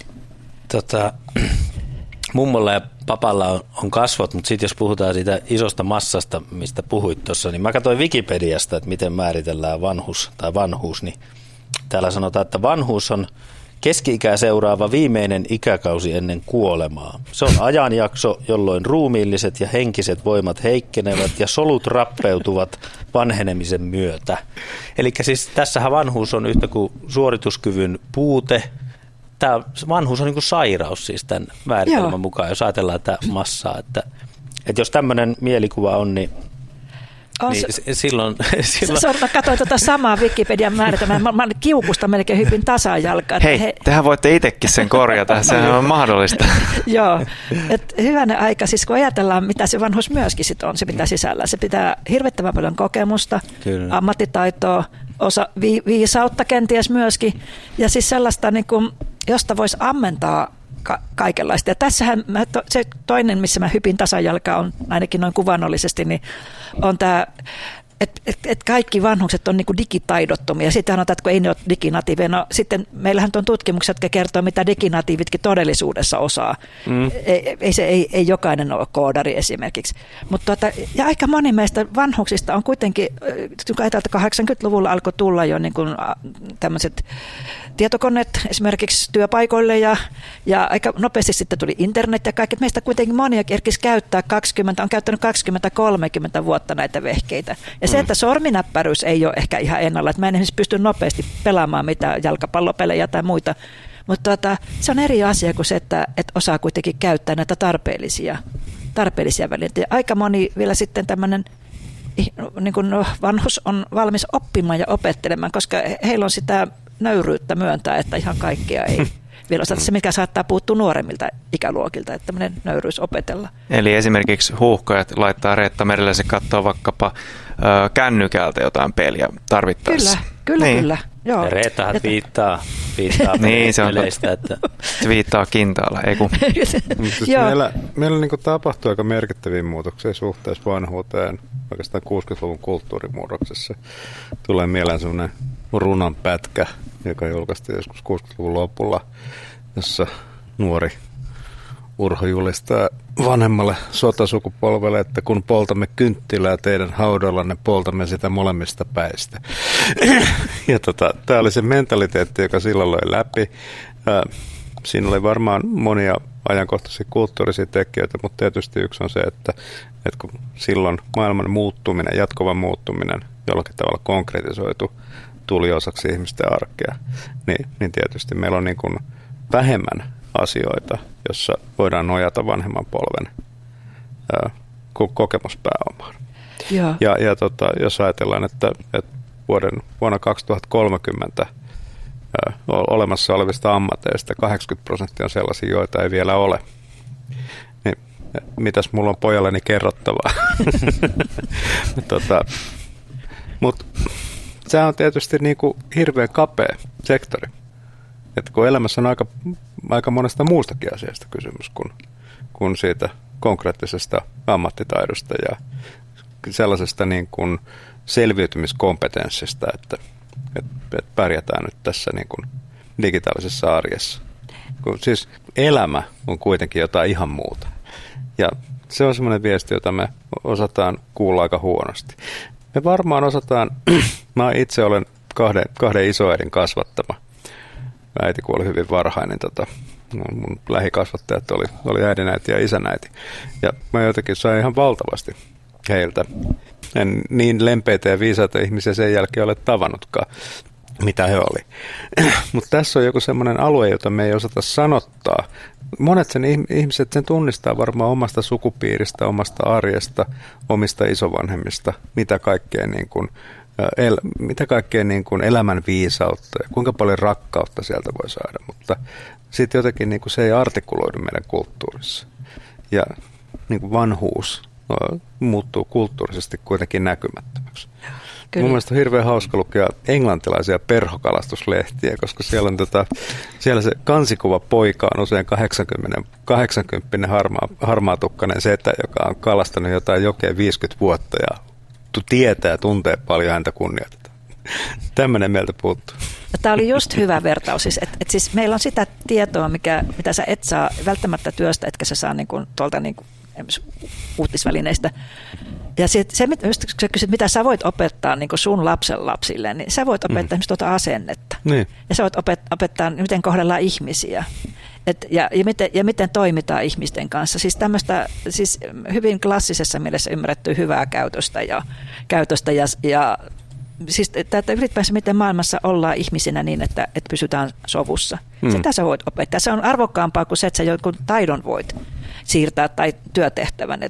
Speaker 4: Mummolla ja papalla on kasvot, mutta sitten jos puhutaan siitä isosta massasta, mistä puhuit tuossa, niin mä katsoin Wikipediasta, että miten määritellään vanhus tai vanhuus, niin täällä sanotaan, että vanhuus on keski-ikää seuraava viimeinen ikäkausi ennen kuolemaa. Se on ajanjakso, jolloin ruumiilliset ja henkiset voimat heikkenevät ja solut rappeutuvat vanhenemisen myötä. Eli siis tässähän vanhuus on yhtä kuin suorituskyvyn puute. Tämä vanhuus on niin kuin sairaus siis tämän määritelmän mukaan, jos ajatellaan tätä massaa. Että jos tämmöinen mielikuva on, niin silloin...
Speaker 3: Mä katsoin tuota samaa Wikipedian määritelmää. Mä kiukusta melkein hypin tasajalkaan.
Speaker 2: Hei, tehän voitte itsekin sen korjata. Sehän on mahdollista.
Speaker 3: Joo. Hyvänen aika. Siis kun ajatellaan, mitä se vanhuus myöskin sit on, se pitää sisällä. Se pitää hirvittävän paljon kokemusta, kyllä, ammattitaitoa, viisautta kenties myöskin. Ja siis sellaista, niin kuin, josta voisi ammentaa kaikenlaista. Ja tässähän se toinen, missä mä hypin tasajalkaa, on ainakin noin kuvannollisesti, niin on tämä, että kaikki vanhukset on niin kuin digitaidottomia. Sitten sanotaan, että kun ei ne ole diginatiiveja. No, sitten meillähän on tutkimuksia, jotka kertoo, mitä diginatiivitkin todellisuudessa osaa. Ei jokainen ole koodari esimerkiksi. Mutta ja aika moni meistä vanhuksista on kuitenkin, kun ajatellaan, että 80-luvulla alkoi tulla jo niin kuin tämmöiset tietokoneet esimerkiksi työpaikoille ja aika nopeasti sitten tuli internet ja kaikki. Meistä kuitenkin monia kerkisi käyttää on käyttänyt 20-30 vuotta näitä vehkeitä. Ja se, että sorminäppäryys ei ole ehkä ihan ennalla, että mä en esimerkiksi pysty nopeasti pelaamaan mitään jalkapallopelejä tai muita, mutta se on eri asia kuin se, että osaa kuitenkin käyttää näitä tarpeellisia välineitä. Ja aika moni vielä sitten tämmöinen niin kuin vanhus on valmis oppimaan ja opettelemaan, koska heillä on sitä nöyryyttä myöntää, että ihan kaikkea ei vielä osata. Se, mikä saattaa puuttua nuoremmilta ikäluokilta, että tämmöinen nöyryys opetella.
Speaker 2: Eli esimerkiksi huuhkajat laittaa Reetta Merelle, se katsoo vaikkapa kännykältä jotain peliä tarvittaessa.
Speaker 3: Kyllä. Joo.
Speaker 4: Ja Reettahan viittaa
Speaker 2: niin, se on
Speaker 4: yleistä. Että...
Speaker 2: Se viittaa kintaalla, ei kun.
Speaker 5: meillä niin kuin tapahtuu aika merkittäviä muutoksia suhteessa vanhuuteen, oikeastaan 60-luvun kulttuurimurroksessa. Tulee mieleen sellainen runon pätkä, joka julkaistiin joskus 60-luvun lopulla, jossa nuori Urho julistaa vanhemmalle sotasukupolvelle, että kun poltamme kynttilää teidän haudallanne, poltamme sitä molemmista päistä. Ja tämä oli se mentaliteetti, joka silloin löi läpi. Siinä oli varmaan monia ajankohtaisia kulttuurisia tekijöitä, mutta tietysti yksi on se, että kun silloin maailman muuttuminen, jatkuva muuttuminen jollakin tavalla konkretisoitu, tuli osaksi ihmisten arkea, niin tietysti meillä on niin kuin vähemmän asioita, jossa voidaan nojata vanhemman polven kokemuspääomaan. Ja jos ajatellaan, että vuonna 2030 olemassa olevista ammateista 80% on sellaisia, joita ei vielä ole, niin mitäs mulla on pojalleni kerrottavaa? Mutta se on tietysti niin kuin hirveän kapea sektori. Että kun elämässä on aika monesta muustakin asiasta kysymys kuin siitä konkreettisesta ammattitaidosta ja sellaisesta niin kuin selviytymiskompetenssista, että pärjätään nyt tässä niin kuin digitaalisessa arjessa. Siis elämä on kuitenkin jotain ihan muuta. Ja se on semmoinen viesti, jota me osataan kuulla aika huonosti. Me varmaan osataan, mä itse olen kahden isoäidin kasvattama. Äiti kuoli hyvin varhain, niin mun lähikasvattajat oli äidinäiti ja isänäiti. Ja mä jotenkin sain ihan valtavasti heiltä. En niin lempeitä ja viisaita ihmisiä sen jälkeen ole tavannutkaan, mitä he oli. Mutta tässä on joku semmoinen alue, jota me ei osata sanottaa. Monet ihmiset sen tunnistaa varmaan omasta sukupiiristä, omasta arjesta, omista isovanhemmista, mitä kaikkea niin kuin elämän viisautta ja kuinka paljon rakkautta sieltä voi saada, mutta sitten jotenkin niin kuin se ei artikuloidu meidän kulttuurissa. Ja niin kuin vanhuus muuttuu kulttuurisesti kuitenkin näkymättömäksi. Kyllä. Mun mielestä on hirveän hauska lukea englantilaisia perhokalastuslehtiä, koska siellä se kansikuva poika on usein 80 harmaatukkainen setä, joka on kalastanut jotain jokea 50 vuotta ja tietää ja tuntee paljon, häntä kunnioitetaan. Tämmöinen meiltä puuttuu.
Speaker 3: Tämä oli just hyvä vertaus. Että siis meillä on sitä tietoa, mitä sä et saa välttämättä työstä, etkä sä saa niin kuin tuolta niin kuin uutisvälineistä. Ja se kun sä kysyt, mitä sä voit opettaa niin kuin sun lapsen lapsille, niin sä voit opettaa esimerkiksi tuota asennetta. Niin. Ja sä voit opettaa, miten kohdellaan ihmisiä. Ja miten toimitaan ihmisten kanssa. Siis tämmöistä siis hyvin klassisessa mielessä ymmärrettyä hyvää käytöstä ja siis että ylipäänsä miten maailmassa ollaan ihmisinä niin, että pysytään sovussa. Sitä sä voit opettaa. Se on arvokkaampaa kuin se, että sä jonkun taidon voit siirtää tai työtehtävän.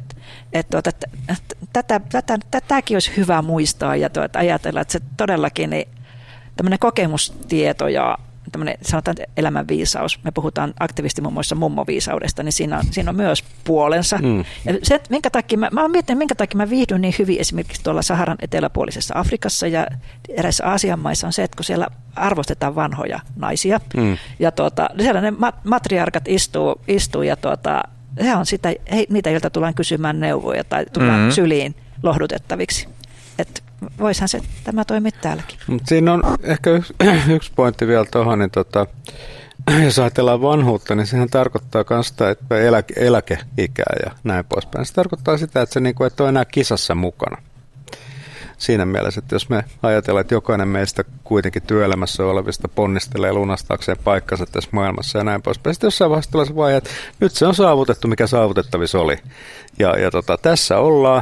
Speaker 3: Tätäkin olisi hyvä muistaa ja ajatella, että se todellakin tämmöinen kokemustieto ja tämmöinen, sanotaan elämänviisaus, me puhutaan aktiivisesti muun muassa mummoviisaudesta, niin siinä on myös puolensa. Ja se, minkä takia mä oon miettinyt, minkä takia mä viihdyn niin hyvin esimerkiksi tuolla Saharan eteläpuolisessa Afrikassa ja eräissä Aasian maissa on se, että kun siellä arvostetaan vanhoja naisia ja siellä ne matriarkat istuu ja he on sitä, niitä, joilta tullaan kysymään neuvoja tai tullaan syliin lohdutettaviksi. Että voisihan se tämä toimia täälläkin.
Speaker 5: Siinä on ehkä yksi pointti vielä tuohon, niin jos ajatellaan vanhuutta, niin sehän tarkoittaa myös sitä, että eläkeikää ja näin poispäin. Se tarkoittaa sitä, että se niin kuin et ole enää kisassa mukana. Siinä mielessä, että jos me ajatellaan, että jokainen meistä kuitenkin työelämässä olevista ponnistelee lunastaakseen paikkansa tässä maailmassa ja näin poispäin. Sitten jossain vaiheessa tulee se vaihe, että nyt se on saavutettu, mikä saavutettavissa oli. Ja tässä ollaan.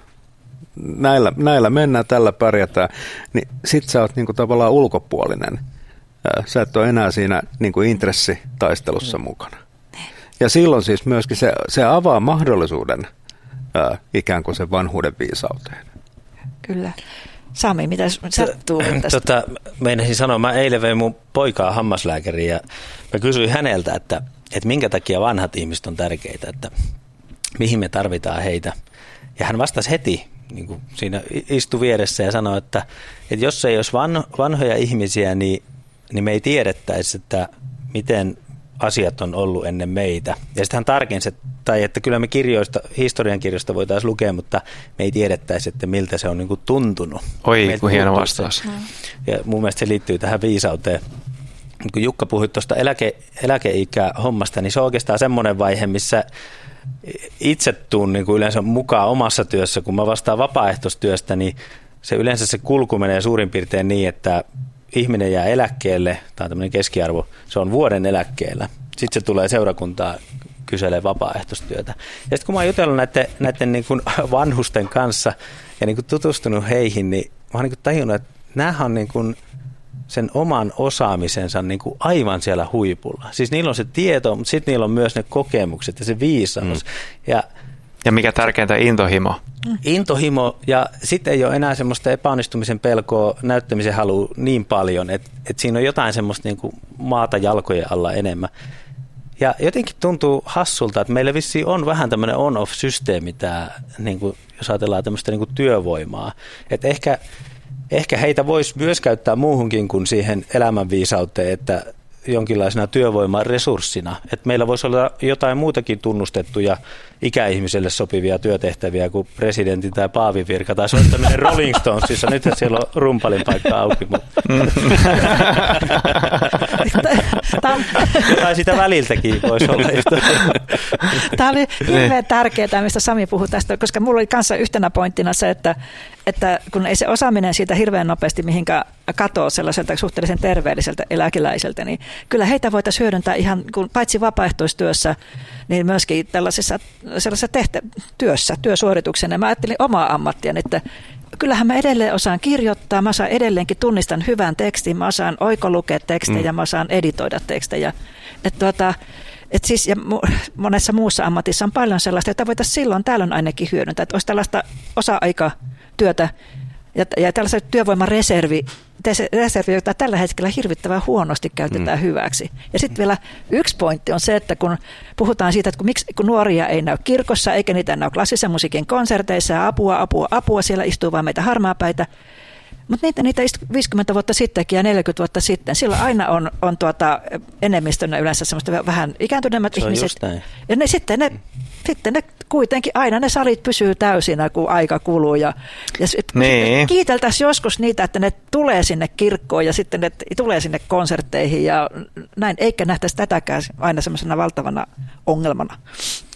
Speaker 5: Näillä mennään, tällä pärjätään, niin sit sä oot niinku tavallaan ulkopuolinen. Sä et ole enää siinä niinku intressitaistelussa mukana. Ja silloin siis myöskin se avaa mahdollisuuden ikään kuin sen vanhuuden viisauteen.
Speaker 3: Kyllä. Sami, mitä sattuu tästä?
Speaker 4: Meinasin sanoa, mä eilen vein mun poikaa hammaslääkäriin ja mä kysyin häneltä, että minkä takia vanhat ihmiset on tärkeitä, että mihin me tarvitaan heitä. Ja hän vastasi heti, niin kuin siinä istui vieressä ja sanoi, että jos ei olisi vanhoja ihmisiä, niin me ei tiedettäisi, että miten asiat on ollut ennen meitä. Ja sitten hän tarkensi, että kyllä me historiankirjoista voitaisiin lukea, mutta me ei tiedettäisi, että miltä se on niin kuin tuntunut.
Speaker 2: Oi, kun hieno vastaus.
Speaker 4: Ja mun mielestä se liittyy tähän viisauteen. Kun Jukka puhui tuosta eläkeikähommasta, niin se on oikeastaan semmoinen vaihe, missä itse tuun niin kuin yleensä mukaan omassa työssä. Kun mä vastaan vapaaehtoistyöstä, niin yleensä se kulku menee suurin piirtein niin, että ihminen jää eläkkeelle, tämä on tämmöinen keskiarvo, se on vuoden eläkkeellä. Sitten se tulee seurakuntaa kyselee vapaaehtoistyötä. Ja sitten kun mä oon jutellut näiden niin kuin vanhusten kanssa ja niin kuin tutustunut heihin, niin mä oon niin kuin tajunnut, että näähän on niin kuin sen oman osaamisensa niin kuin aivan siellä huipulla. Siis niillä on se tieto, mutta sitten niillä on myös ne kokemukset ja se viisaus.
Speaker 2: Ja mikä tärkeintä, intohimo.
Speaker 4: Intohimo, ja sitten ei ole enää semmoista epäonnistumisen pelkoa, näyttämisen halua niin paljon, että siinä on jotain semmoista niin kuin maata jalkojen alla enemmän. Ja jotenkin tuntuu hassulta, että meillä vissiin on vähän tämmöinen on-off-systeemi, tämä, niin kuin, jos ajatellaan tämmöistä niin kuin työvoimaa. Että ehkä heitä voisi myös käyttää muuhunkin kuin siihen elämänviisauteen, että jonkinlaisena työvoimaresurssina. Että meillä voisi olla jotain muutakin tunnustettuja ikäihmiselle sopivia työtehtäviä kuin presidentin tai paavin virka. Tai se on tämmöinen Rolling Stonesissa. Nyt siellä on rumpalin paikka auki. Jotain sitä väliltäkin voisi olla.
Speaker 3: Tämä oli hirveän tärkeää, mistä Sami puhui tästä, koska mulla oli kanssa yhtenä pointtina se, että kun ei se osaaminen siitä hirveän nopeasti mihinkä katoo sellaiselta suhteellisen terveelliseltä eläkeläiseltä, niin kyllä heitä voitaisiin hyödyntää ihan paitsi vapaaehtoistyössä, niin myöskin tällaisessa työsuorituksena. Mä ajattelin omaa ammattiani, että kyllähän mä edelleen osaan kirjoittaa, mä osaan edelleenkin tunnistan hyvän tekstin, mä osaan oikolukea tekstejä, mä osaan editoida tekstejä. Että siis, ja monessa muussa ammatissa on paljon sellaista, että voitaisiin silloin tällöin ainakin hyödyntää, että olisi tällaista osa-aikatyötä ja tällaisen työvoimareservi, jota tällä hetkellä hirvittävän huonosti käytetään hyväksi. Ja sitten vielä yksi pointti on se, että kun puhutaan siitä, että kun nuoria ei näy kirkossa, eikä niitä näy klassisen musiikin konserteissa, ja apua, siellä istuu vaan meitä harmaapäitä, mutta niitä 50 vuotta sittenkin ja 40 vuotta sitten, silloin aina on enemmistönä yleensä semmoista vähän ikääntyneemmät ihmiset. Ja sitten ne kuitenkin aina ne salit pysyy täysinä, kun aika kuluu. Ja niin. Kiiteltäisiin joskus niitä, että ne tulee sinne kirkkoon ja sitten ne tulee sinne konsertteihin ja näin, eikä nähtäisi tätäkään aina semmoisena valtavana ongelmana.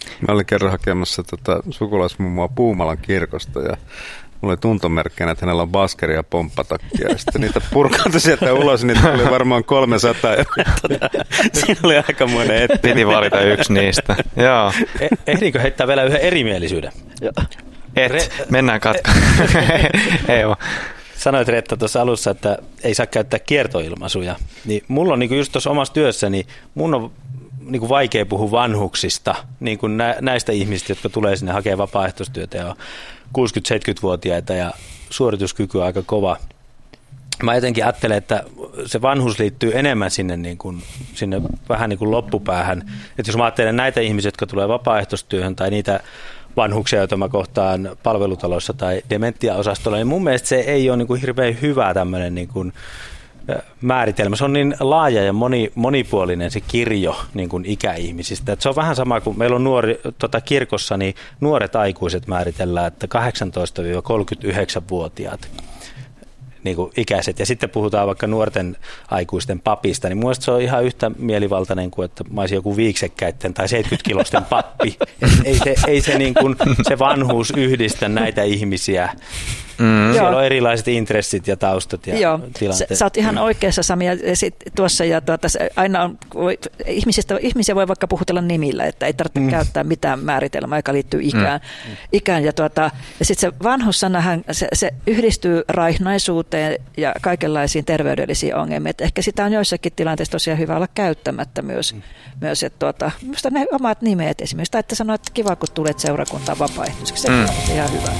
Speaker 5: Mä olin kerran hakemassa sukulaismummoa Puumalan kirkosta ja mulla oli tuntomerkkeinä, että hänellä on baskeri ja pomppatakkia. Ja sitten niitä purkautui sieltä ulos, niitä oli varmaan 300. Ja siinä oli aikamoinen etti.
Speaker 2: Piti valita yksi niistä. Joo.
Speaker 4: Ehdikö heittää vielä yhden erimielisyyden?
Speaker 2: Mennään katkaan. Ei ole.
Speaker 4: Sanoit Reetta tuossa alussa, että ei saa käyttää kiertoilmaisuja. Niin mulla on niin just tuossa omassa työssäni, mun on niin vaikea puhua vanhuksista, niin kuin näistä ihmisistä, jotka tulee sinne hakemaan vapaaehtoistyötä ja on 60-70-vuotiaita ja suorituskyky on aika kova. Mä jotenkin ajattelen, että se vanhuus liittyy enemmän sinne, sinne vähän niin kuin loppupäähän. Että jos mä ajattelen näitä ihmisiä, jotka tulee vapaaehtoistyöhön tai niitä vanhuksia, joita mä kohtaan palvelutaloissa tai dementiaosastolla, niin mun mielestä se ei ole niin kuin hirveän hyvä tämmöinen niin kuin määritelmä. Se on niin laaja ja monipuolinen se kirjo niin kuin ikäihmisistä. Että se on vähän sama kuin meillä on kirkossa, niin nuoret aikuiset määritellään, että 18-39-vuotiaat niin kuin ikäiset. Ja sitten puhutaan vaikka nuorten aikuisten papista, niin mielestäni se on ihan yhtä mielivaltainen kuin, että mä olisin joku viiksekkäitten tai 70-kilosten pappi. Ei se, niin kuin, se vanhuus yhdistä näitä ihmisiä. Siellä on erilaiset intressit ja taustat ja tilanteet.
Speaker 3: Sä oot ihan oikeassa, Sami, ja tuossa aina on, ihmisiä voi vaikka puhutella nimillä, että ei tarvitse käyttää mitään määritelmää, joka liittyy ikään ja sitten se vanhussanahan, se yhdistyy raihnaisuuteen ja kaikenlaisiin terveydellisiin ongelmiin, että ehkä sitä on joissakin tilanteissa tosiaan hyvä olla käyttämättä myös että minusta ne omat nimet esimerkiksi, tai että sanoo, että kiva kun tulet seurakuntaan vapaaehtoiseksi, se on ihan hyvä.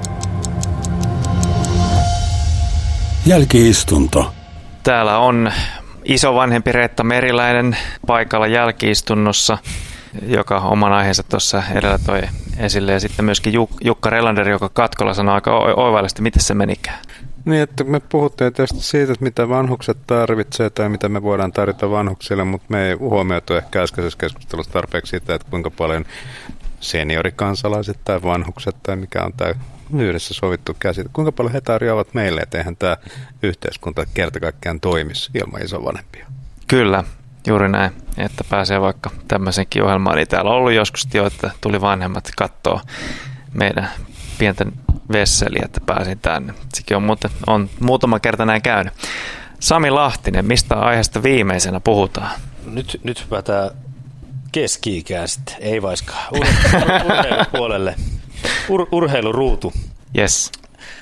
Speaker 1: Jälki-istunto.
Speaker 2: Täällä on isovanhempi Reetta Meriläinen paikalla jälki-istunnossa, joka oman aiheensa tuossa edellä toi esille. Ja sitten myöskin Jukka Relander, joka katkolla sanoi aika oivallisesti, miten se menikään.
Speaker 5: Niin, että me puhuttiin tietysti siitä, että mitä vanhukset tarvitsee tai mitä me voidaan tarjota vanhuksille, mutta me ei huomioitu ehkä äskeisessä keskustelussa tarpeeksi siitä, että kuinka paljon seniorikansalaiset tai vanhukset tai mikä on tämä yhdessä sovittu käsite. Kuinka paljon he tarjoavat meille, että eihän tämä yhteiskunta kerta kaikkiaan toimisi ilman isovanhempia? Kyllä,
Speaker 2: juuri näin, että pääsee vaikka tämmöisenkin ohjelmaan. Niin täällä on ollut joskus jo, että tuli vanhemmat kattoo meidän pienten vesseliä, että pääsin tänne. Sekin on muutama kerta näin käynyt. Sami Lahtinen, mistä aiheesta viimeisenä puhutaan?
Speaker 4: Nyt hypätään keski-ikäiset, ei vaiskaan, urheilupuolelle. Urheiluruutu.
Speaker 2: Yes.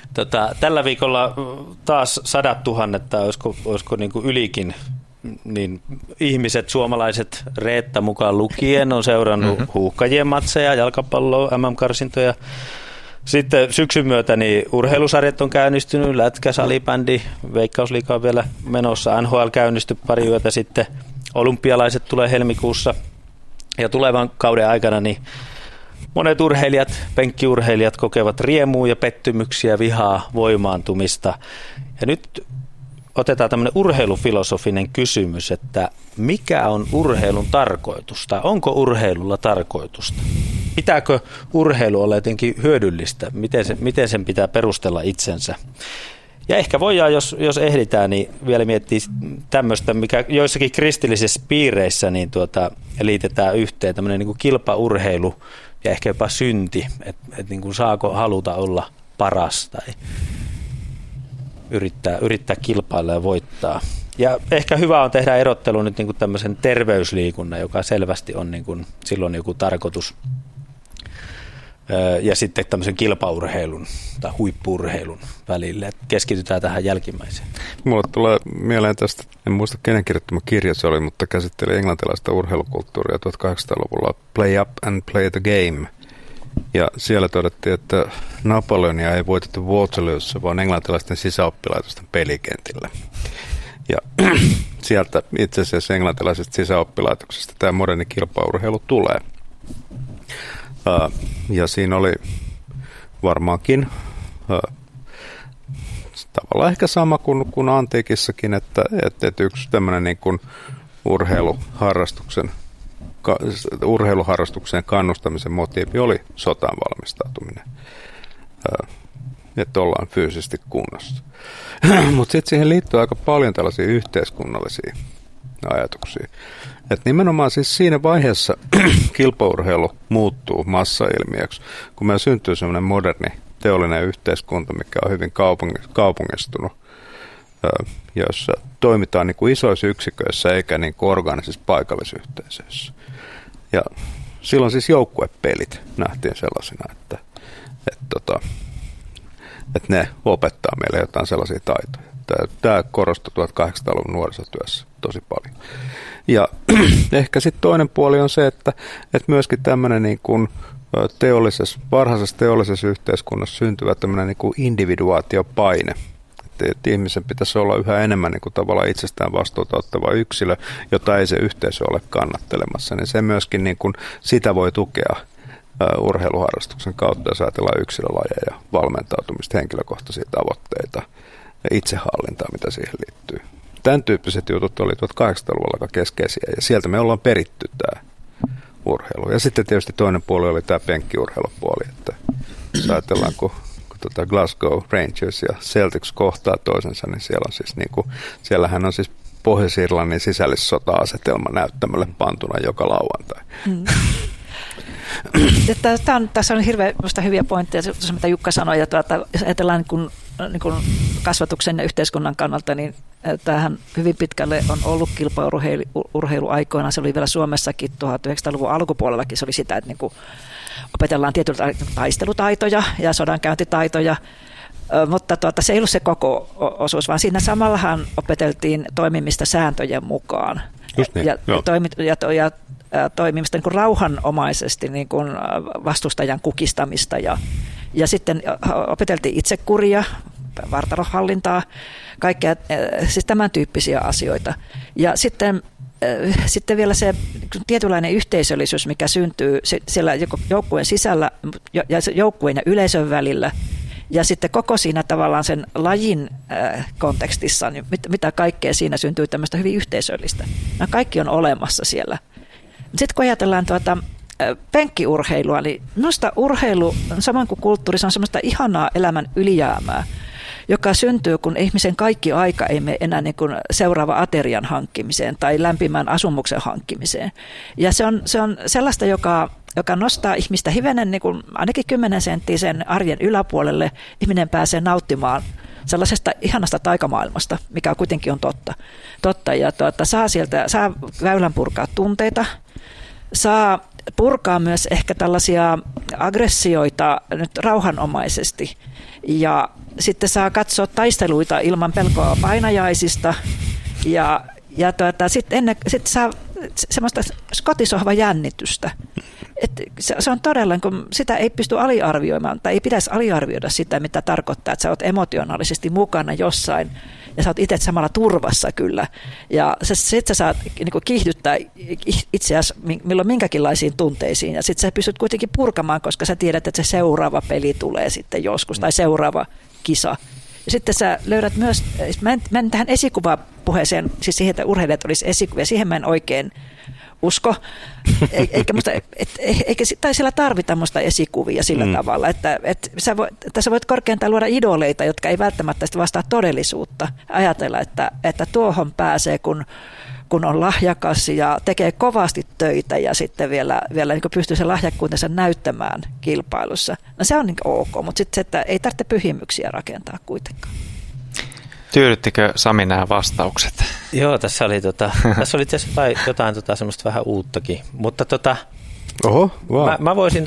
Speaker 4: Tällä viikolla taas 100 000, tai olisiko niin kuin ylikin, niin ihmiset, suomalaiset, Reetta mukaan lukien, on seurannut huuhkajien matseja, jalkapalloa, MM-karsintoja. Sitten syksyn myötä niin urheilusarjat on käynnistynyt, lätkä, salibändi, Veikkausliiga on vielä menossa, NHL käynnistyi pari yötä sitten, olympialaiset tulee helmikuussa ja tulevan kauden aikana niin monet urheilijat, penkkiurheilijat kokevat riemua ja pettymyksiä, vihaa, voimaantumista. Ja nyt otetaan tämmöinen urheilufilosofinen kysymys, että mikä on urheilun tarkoitus tai onko urheilulla tarkoitusta? Pitääkö urheilu olla jotenkin hyödyllistä? Miten sen pitää perustella itsensä? Ja ehkä voidaan, jos ehditään, niin vielä miettiä tämmöistä, mikä joissakin kristillisissä piireissä niin liitetään yhteen, tämmöinen niin kuin kilpaurheilu ja ehkä jopa synti, että niin kuin saako haluta olla paras tai yrittää kilpailla ja voittaa. Ja ehkä hyvä on tehdä erottelu nyt niin kuin tämmöisen terveysliikunnan, joka selvästi on niin kuin silloin joku tarkoitus. Ja sitten tämmöisen kilpaurheilun tai huippu-urheilun välille. Keskitytään tähän jälkimmäiseen.
Speaker 5: Mulle tulee mieleen tästä, en muista kenen kirjoittama kirja se oli, mutta käsitteli englantilaista urheilukulttuuria 1800-luvulla Play Up and Play the Game. Ja siellä todettiin, että Napoleonia ei voitettu Waterloossa, vaan englantilaisten sisäoppilaitosten pelikentillä. Ja sieltä itse asiassa englantilaisesta sisäoppilaitoksesta tämä moderni kilpaurheilu tulee. Ja siinä oli varmaankin tavallaan ehkä sama kuin antiikissakin, että yksi tämmöinen niin kuin urheiluharrastukseen kannustamisen motiivi oli sotaan valmistautuminen, että ollaan fyysisesti kunnossa. Mutta sitten siihen liittyy aika paljon tällaisia yhteiskunnallisia ajatuksia. Et nimenomaan siis siinä vaiheessa kilpaurheilu muuttuu massailmiöksi, kun meillä syntyy sellainen moderni teollinen yhteiskunta, mikä on hyvin kaupungistunut, jossa toimitaan niin kuin isoissa yksiköissä eikä niin kuin orgaanisissa paikallisyhteisöissä. Ja silloin siis joukkuepelit nähtiin sellaisina, että ne opettaa meille jotain sellaisia taitoja. Tämä korostui 1800-luvun nuorisotyössä tosi paljon. Ja ehkä sitten toinen puoli on se, että myöskin tämmöinen niin kuin varhaisessa teollisessa yhteiskunnassa syntyvä tämmöinen niin kuin individuaatiopaine. Että ihmisen pitäisi olla yhä enemmän niin kuin tavallaan itsestään vastuuta ottava yksilö, jota ei se yhteisö ole kannattelemassa. Niin se myöskin niin kuin sitä voi tukea urheiluharrastuksen kautta, jos ajatellaan yksilölajeja, valmentautumista, henkilökohtaisia tavoitteita ja itsehallintaa, mitä siihen liittyy. Tämän tyyppiset jutut oli 1800-luvulla aika keskeisiä ja sieltä me ollaan peritty tämä urheilu. Ja sitten tietysti toinen puoli oli tämä penkkiurheilupuoli, että jos ajatellaan, kun Glasgow Rangers ja Celtics kohtaa toisensa, niin siellä on siis siellähän on siis Pohjois-Irlannin sisällissota-asetelma näyttämölle pantuna joka lauantai.
Speaker 3: Tässä on hirveän hyviä pointteja, mitä Jukka sanoi, ja jos ajatellaan niin kuin kasvatuksen ja yhteiskunnan kannalta, niin tämähän hyvin pitkälle on ollut kilpaurheilu aikoina. Se oli vielä Suomessakin 1900-luvun alkupuolellakin, se oli sitä, että niin kuin opetellaan tietyllä taistelutaitoja ja sodankäyntitaitoja, mutta se ei ollut se koko osuus, vaan siinä samallahan opeteltiin toimimista sääntöjen mukaan.
Speaker 5: Just niin,
Speaker 3: ja toimimista niin kuin rauhanomaisesti, niin kuin vastustajan kukistamista ja sitten opeteltiin itsekuria, vartalohallintaa, kaikkea, siis tämän tyyppisiä asioita. Ja sitten vielä se tietynlainen yhteisöllisyys, mikä syntyy siellä joukkueen sisällä ja joukkueen ja yleisön välillä. Ja sitten koko siinä tavallaan sen lajin kontekstissa, niin mitä kaikkea siinä syntyy tämmöistä hyvin yhteisöllistä. Nämä kaikki on olemassa siellä. Sitten kun ajatellaan penkkiurheilua, niin minusta urheilu, samoin kuin kulttuuri, se on semmoista ihanaa elämän ylijäämää, joka syntyy, kun ihmisen kaikki aika ei mene enää niin kuin seuraava aterian hankkimiseen tai lämpimän asumuksen hankkimiseen. Ja se on sellaista, joka nostaa ihmistä hivenen niin kuin ainakin 10 senttiä sen arjen yläpuolelle. Ihminen pääsee nauttimaan sellaisesta ihanasta taikamaailmasta, mikä kuitenkin on totta. Ja saa väylän purkaa tunteita, saa purkaa myös ehkä tällaisia aggressioita nyt rauhanomaisesti ja sitten saa katsoa taisteluita ilman pelkoa painajaisista ja sitten saa semmoista kotisohvan jännitystä. Se on todella, kun sitä ei pysty aliarvioimaan tai ei pitäisi aliarvioida sitä, mitä tarkoittaa, että sä oot emotionaalisesti mukana jossain ja sä oot itse samalla turvassa kyllä. Ja sitten sä saat niin kuin kiihdyttää itseäsi milloin minkäkinlaisiin tunteisiin ja sitten sä pystyt kuitenkin purkamaan, koska sä tiedät, että se seuraava peli tulee sitten joskus tai seuraava kisa. Ja sitten sä löydät myös, mä en tähän esikuvapuheeseen, siis siihen, että urheilijat olisi esikuvia, siihen mä en oikein usko, eikä siellä tarvita musta esikuvia sillä tavalla, että sä voit korkeintaan luoda idoleita, jotka ei välttämättä vastaa todellisuutta. Ajatella, että tuohon pääsee, kun on lahjakas ja tekee kovasti töitä ja sitten vielä niin pystyy sen lahjakkuutensa näyttämään kilpailussa. No se on niin ok, mutta sitten että ei tarvitse pyhimyksiä rakentaa kuitenkaan.
Speaker 2: Tyydyttikö Sami nämä vastaukset?
Speaker 4: Joo, tässä oli itse asiassa jotain semmoista vähän uuttakin, mutta
Speaker 5: Oho, wow.
Speaker 4: mä voisin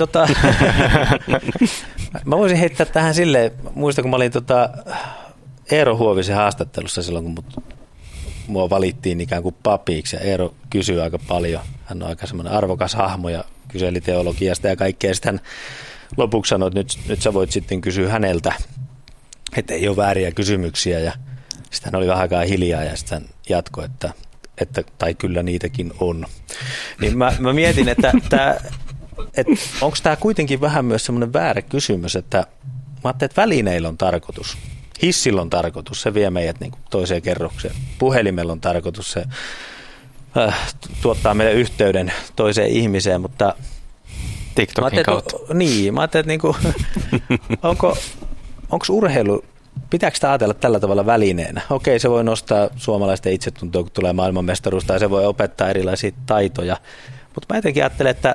Speaker 4: mä voisin heittää tähän silleen, muistan kun mä olin Eero Huovisen haastattelussa silloin, kun mua valittiin ikään kuin papiksi ja Eero kysyi aika paljon, hän on aika semmoinen arvokas hahmo ja kyseli teologiasta ja kaikkea, sitten hän lopuksi sanoi, että nyt sä voit sitten kysyä häneltä, että ei ole vääriä kysymyksiä ja sitten hän oli vähän aikaa hiljaa ja sitten hän jatkoi, että tai kyllä niitäkin on. Niin mä mietin, että onko tämä kuitenkin vähän myös semmoinen väärä kysymys, että mä ajattelin, että välineillä on tarkoitus. Hissillä on tarkoitus, se vie meidät niin kuin toiseen kerrokseen. Puhelimella on tarkoitus, se tuottaa meille yhteyden toiseen ihmiseen, mutta
Speaker 2: TikTokin kautta.
Speaker 4: Niin, mä ajattelin, että onko urheilu pitääkö sitä ajatella tällä tavalla välineenä? Okei, se voi nostaa suomalaisten itsetuntoa, kun tulee maailmanmestaruus, tai se voi opettaa erilaisia taitoja. Mutta mä jotenkin ajattelen, että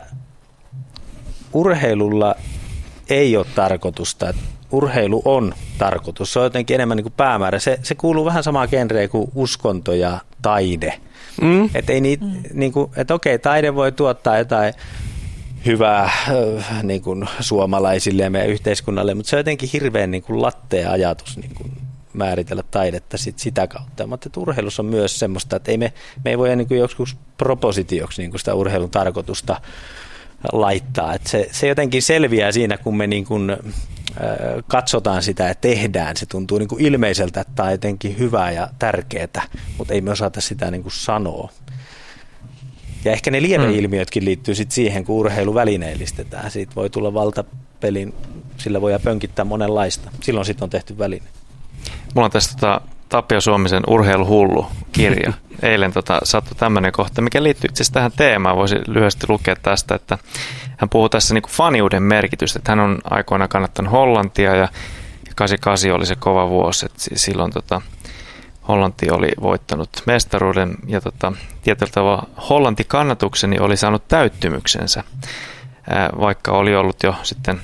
Speaker 4: urheilulla ei ole tarkoitusta. Urheilu on tarkoitus. Se on jotenkin enemmän niin kuin päämäärä. Se kuuluu vähän samaan genreen kuin uskonto ja taide. Että et okei, taide voi tuottaa jotain hyvää niin kuin suomalaisille ja meidän yhteiskunnalle, mutta se on jotenkin hirveän niin kuin lattea ajatus niin kuin määritellä taidetta sitä kautta. Mutta urheilussa on myös semmoista, että me ei voi niin kuin joskus propositioksi niin kuin sitä urheilun tarkoitusta laittaa. Että se jotenkin selviää siinä, kun me niin kuin katsotaan sitä ja tehdään. Se tuntuu niin kuin ilmeiseltä, että tämä on jotenkin hyvää ja tärkeää, mutta ei me osata sitä niin kuin sanoa. Ja ehkä ne lieveilmiötkin liittyy sit siihen, kun urheilu välineellistetään. Siitä voi tulla valtapelin, sillä voidaan pönkittää monenlaista. Silloin sitten on tehty väline.
Speaker 2: Mulla on tässä Tapio Suomisen Urheiluhullu -kirja. Eilen sattui tämmöinen kohta, mikä liittyy itse asiassa tähän teemaan. Voisin lyhyesti lukea tästä, että hän puhuu tässä niin kuin faniuden merkitystä. Että hän on aikoinaan kannattanut Hollantia ja 88 oli se kova vuosi. Että silloin Hollanti oli voittanut mestaruuden ja tietyllä tavalla Hollanti-kannatukseni oli saanut täyttymyksensä, vaikka oli ollut jo sitten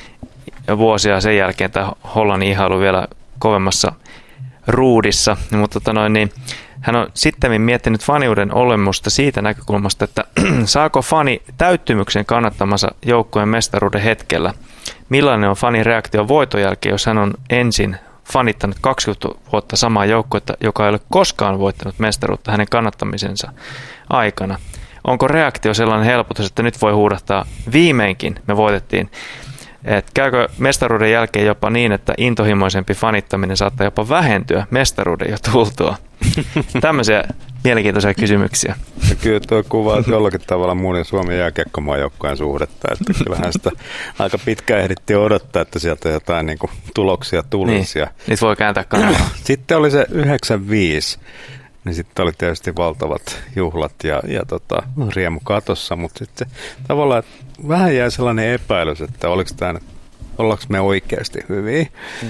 Speaker 2: vuosia sen jälkeen tämä Hollannin ihailu vielä kovemmassa ruudissa, mutta hän on sittemmin miettinyt faniuden olemusta siitä näkökulmasta, että saako fani täyttymyksen kannattamansa joukkueen mestaruuden hetkellä? Millainen on fanin reaktio voiton jälkeen, jos hän on ensin fanittanut 20 vuotta samaa joukkuetta, joka ei ole koskaan voittanut mestaruutta hänen kannattamisensa aikana? Onko reaktio sellainen helpotus, että nyt voi huudahtaa viimeinkin me voitettiin? Et käykö mestaruuden jälkeen jopa niin, että intohimoisempi fanittaminen saattaa jopa vähentyä mestaruuden jo tultua? Tämmöisiä mielenkiintoisia kysymyksiä.
Speaker 5: Ja kyllä tuo kuvaa jollakin tavalla muun ja Suomen jääkiekkomaajoukkojen suhdetta. Että kyllähän sitä aika pitkään ehdittiin odottaa, että sieltä jotain niin kuin tuloksia tulisi.
Speaker 2: Niin, niitä voi kääntää kanavaa.
Speaker 5: Sitten oli se 95. Niin sitten oli tietysti valtavat juhlat ja riemu katossa, mutta sitten tavallaan vähän jäi sellainen epäilys, että ollaanko me oikeasti hyviä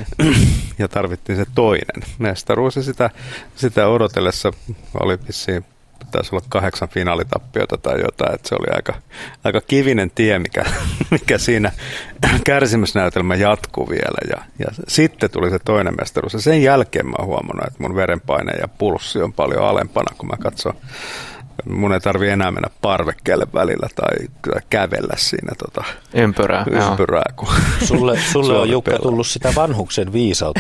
Speaker 5: ja tarvittiin se toinen mestaruus ja sitä odotellessa oli vissiin, taisi olla 8 finaalitappiota tai jotain, että se oli aika kivinen tie, mikä siinä kärsimysnäytelmä jatkuu vielä ja sitten tuli se toinen mestaruus ja sen jälkeen mä oon huomannut, että mun verenpaine ja pulssi on paljon alempana, kun mä katson. Mun ei tarvitse enää mennä parvekkeelle välillä tai kävellä siinä
Speaker 2: ympyrää.
Speaker 5: Kun
Speaker 4: sulle on Jukka tullut sitä vanhuksen viisautta.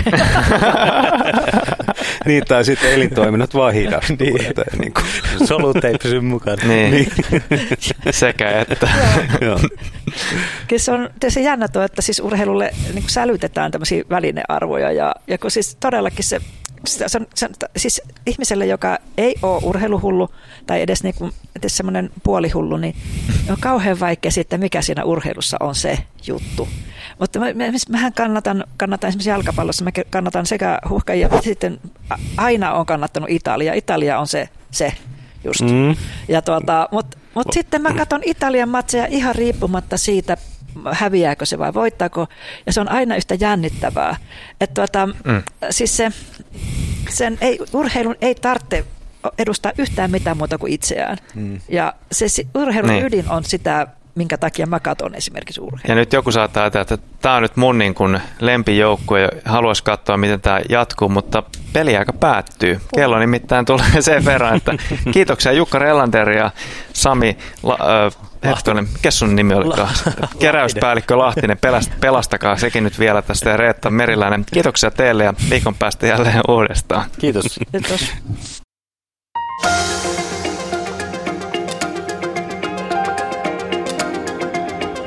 Speaker 5: Niin, tai sitten elintoiminnot vaan hidastuu.
Speaker 4: Niin. Solut ei pysy mukana.
Speaker 2: Niin. Sekä että.
Speaker 3: Kyllä se on tietysti jännä tuo, että siis urheilulle niin sälytetään tämmöisiä välinearvoja ja kun siis todellakin se siis ihmiselle, joka ei ole urheiluhullu tai edes semmoinen puolihullu, niin on kauhean vaikea sitten, mikä siinä urheilussa on se juttu. Mutta mähän kannatan esimerkiksi jalkapallossa, mä kannatan sekä huuhkajia, että sitten aina on kannattanut Italia. Italia on se just. Ja mutta sitten mä katson Italian matseja ihan riippumatta siitä, häviääkö se vai voittaako, ja se on aina yhtä jännittävää. Että siis urheilun ei tarvitse edustaa yhtään mitään muuta kuin itseään. Ja se urheilun ydin on sitä, minkä takia mä katson esimerkiksi urheilua.
Speaker 2: Ja nyt joku saattaa ajatella, että tämä on nyt mun niin kuin lempijoukkue ja haluaisi katsoa, miten tämä jatkuu, mutta peliaika päättyy. Kello nimittäin tulee sen verran, että kiitoksia Jukka Relander ja Sami mikä sun nimi olikaan? Keräyspäällikkö Lahtinen, pelastakaa sekin nyt vielä tästä ja Reetta Meriläinen. Kiitoksia teille ja viikon päästä jälleen uudestaan.
Speaker 4: Kiitos.
Speaker 3: Kiitos.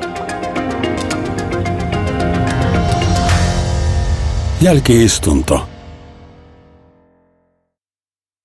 Speaker 1: Jälki-istunto.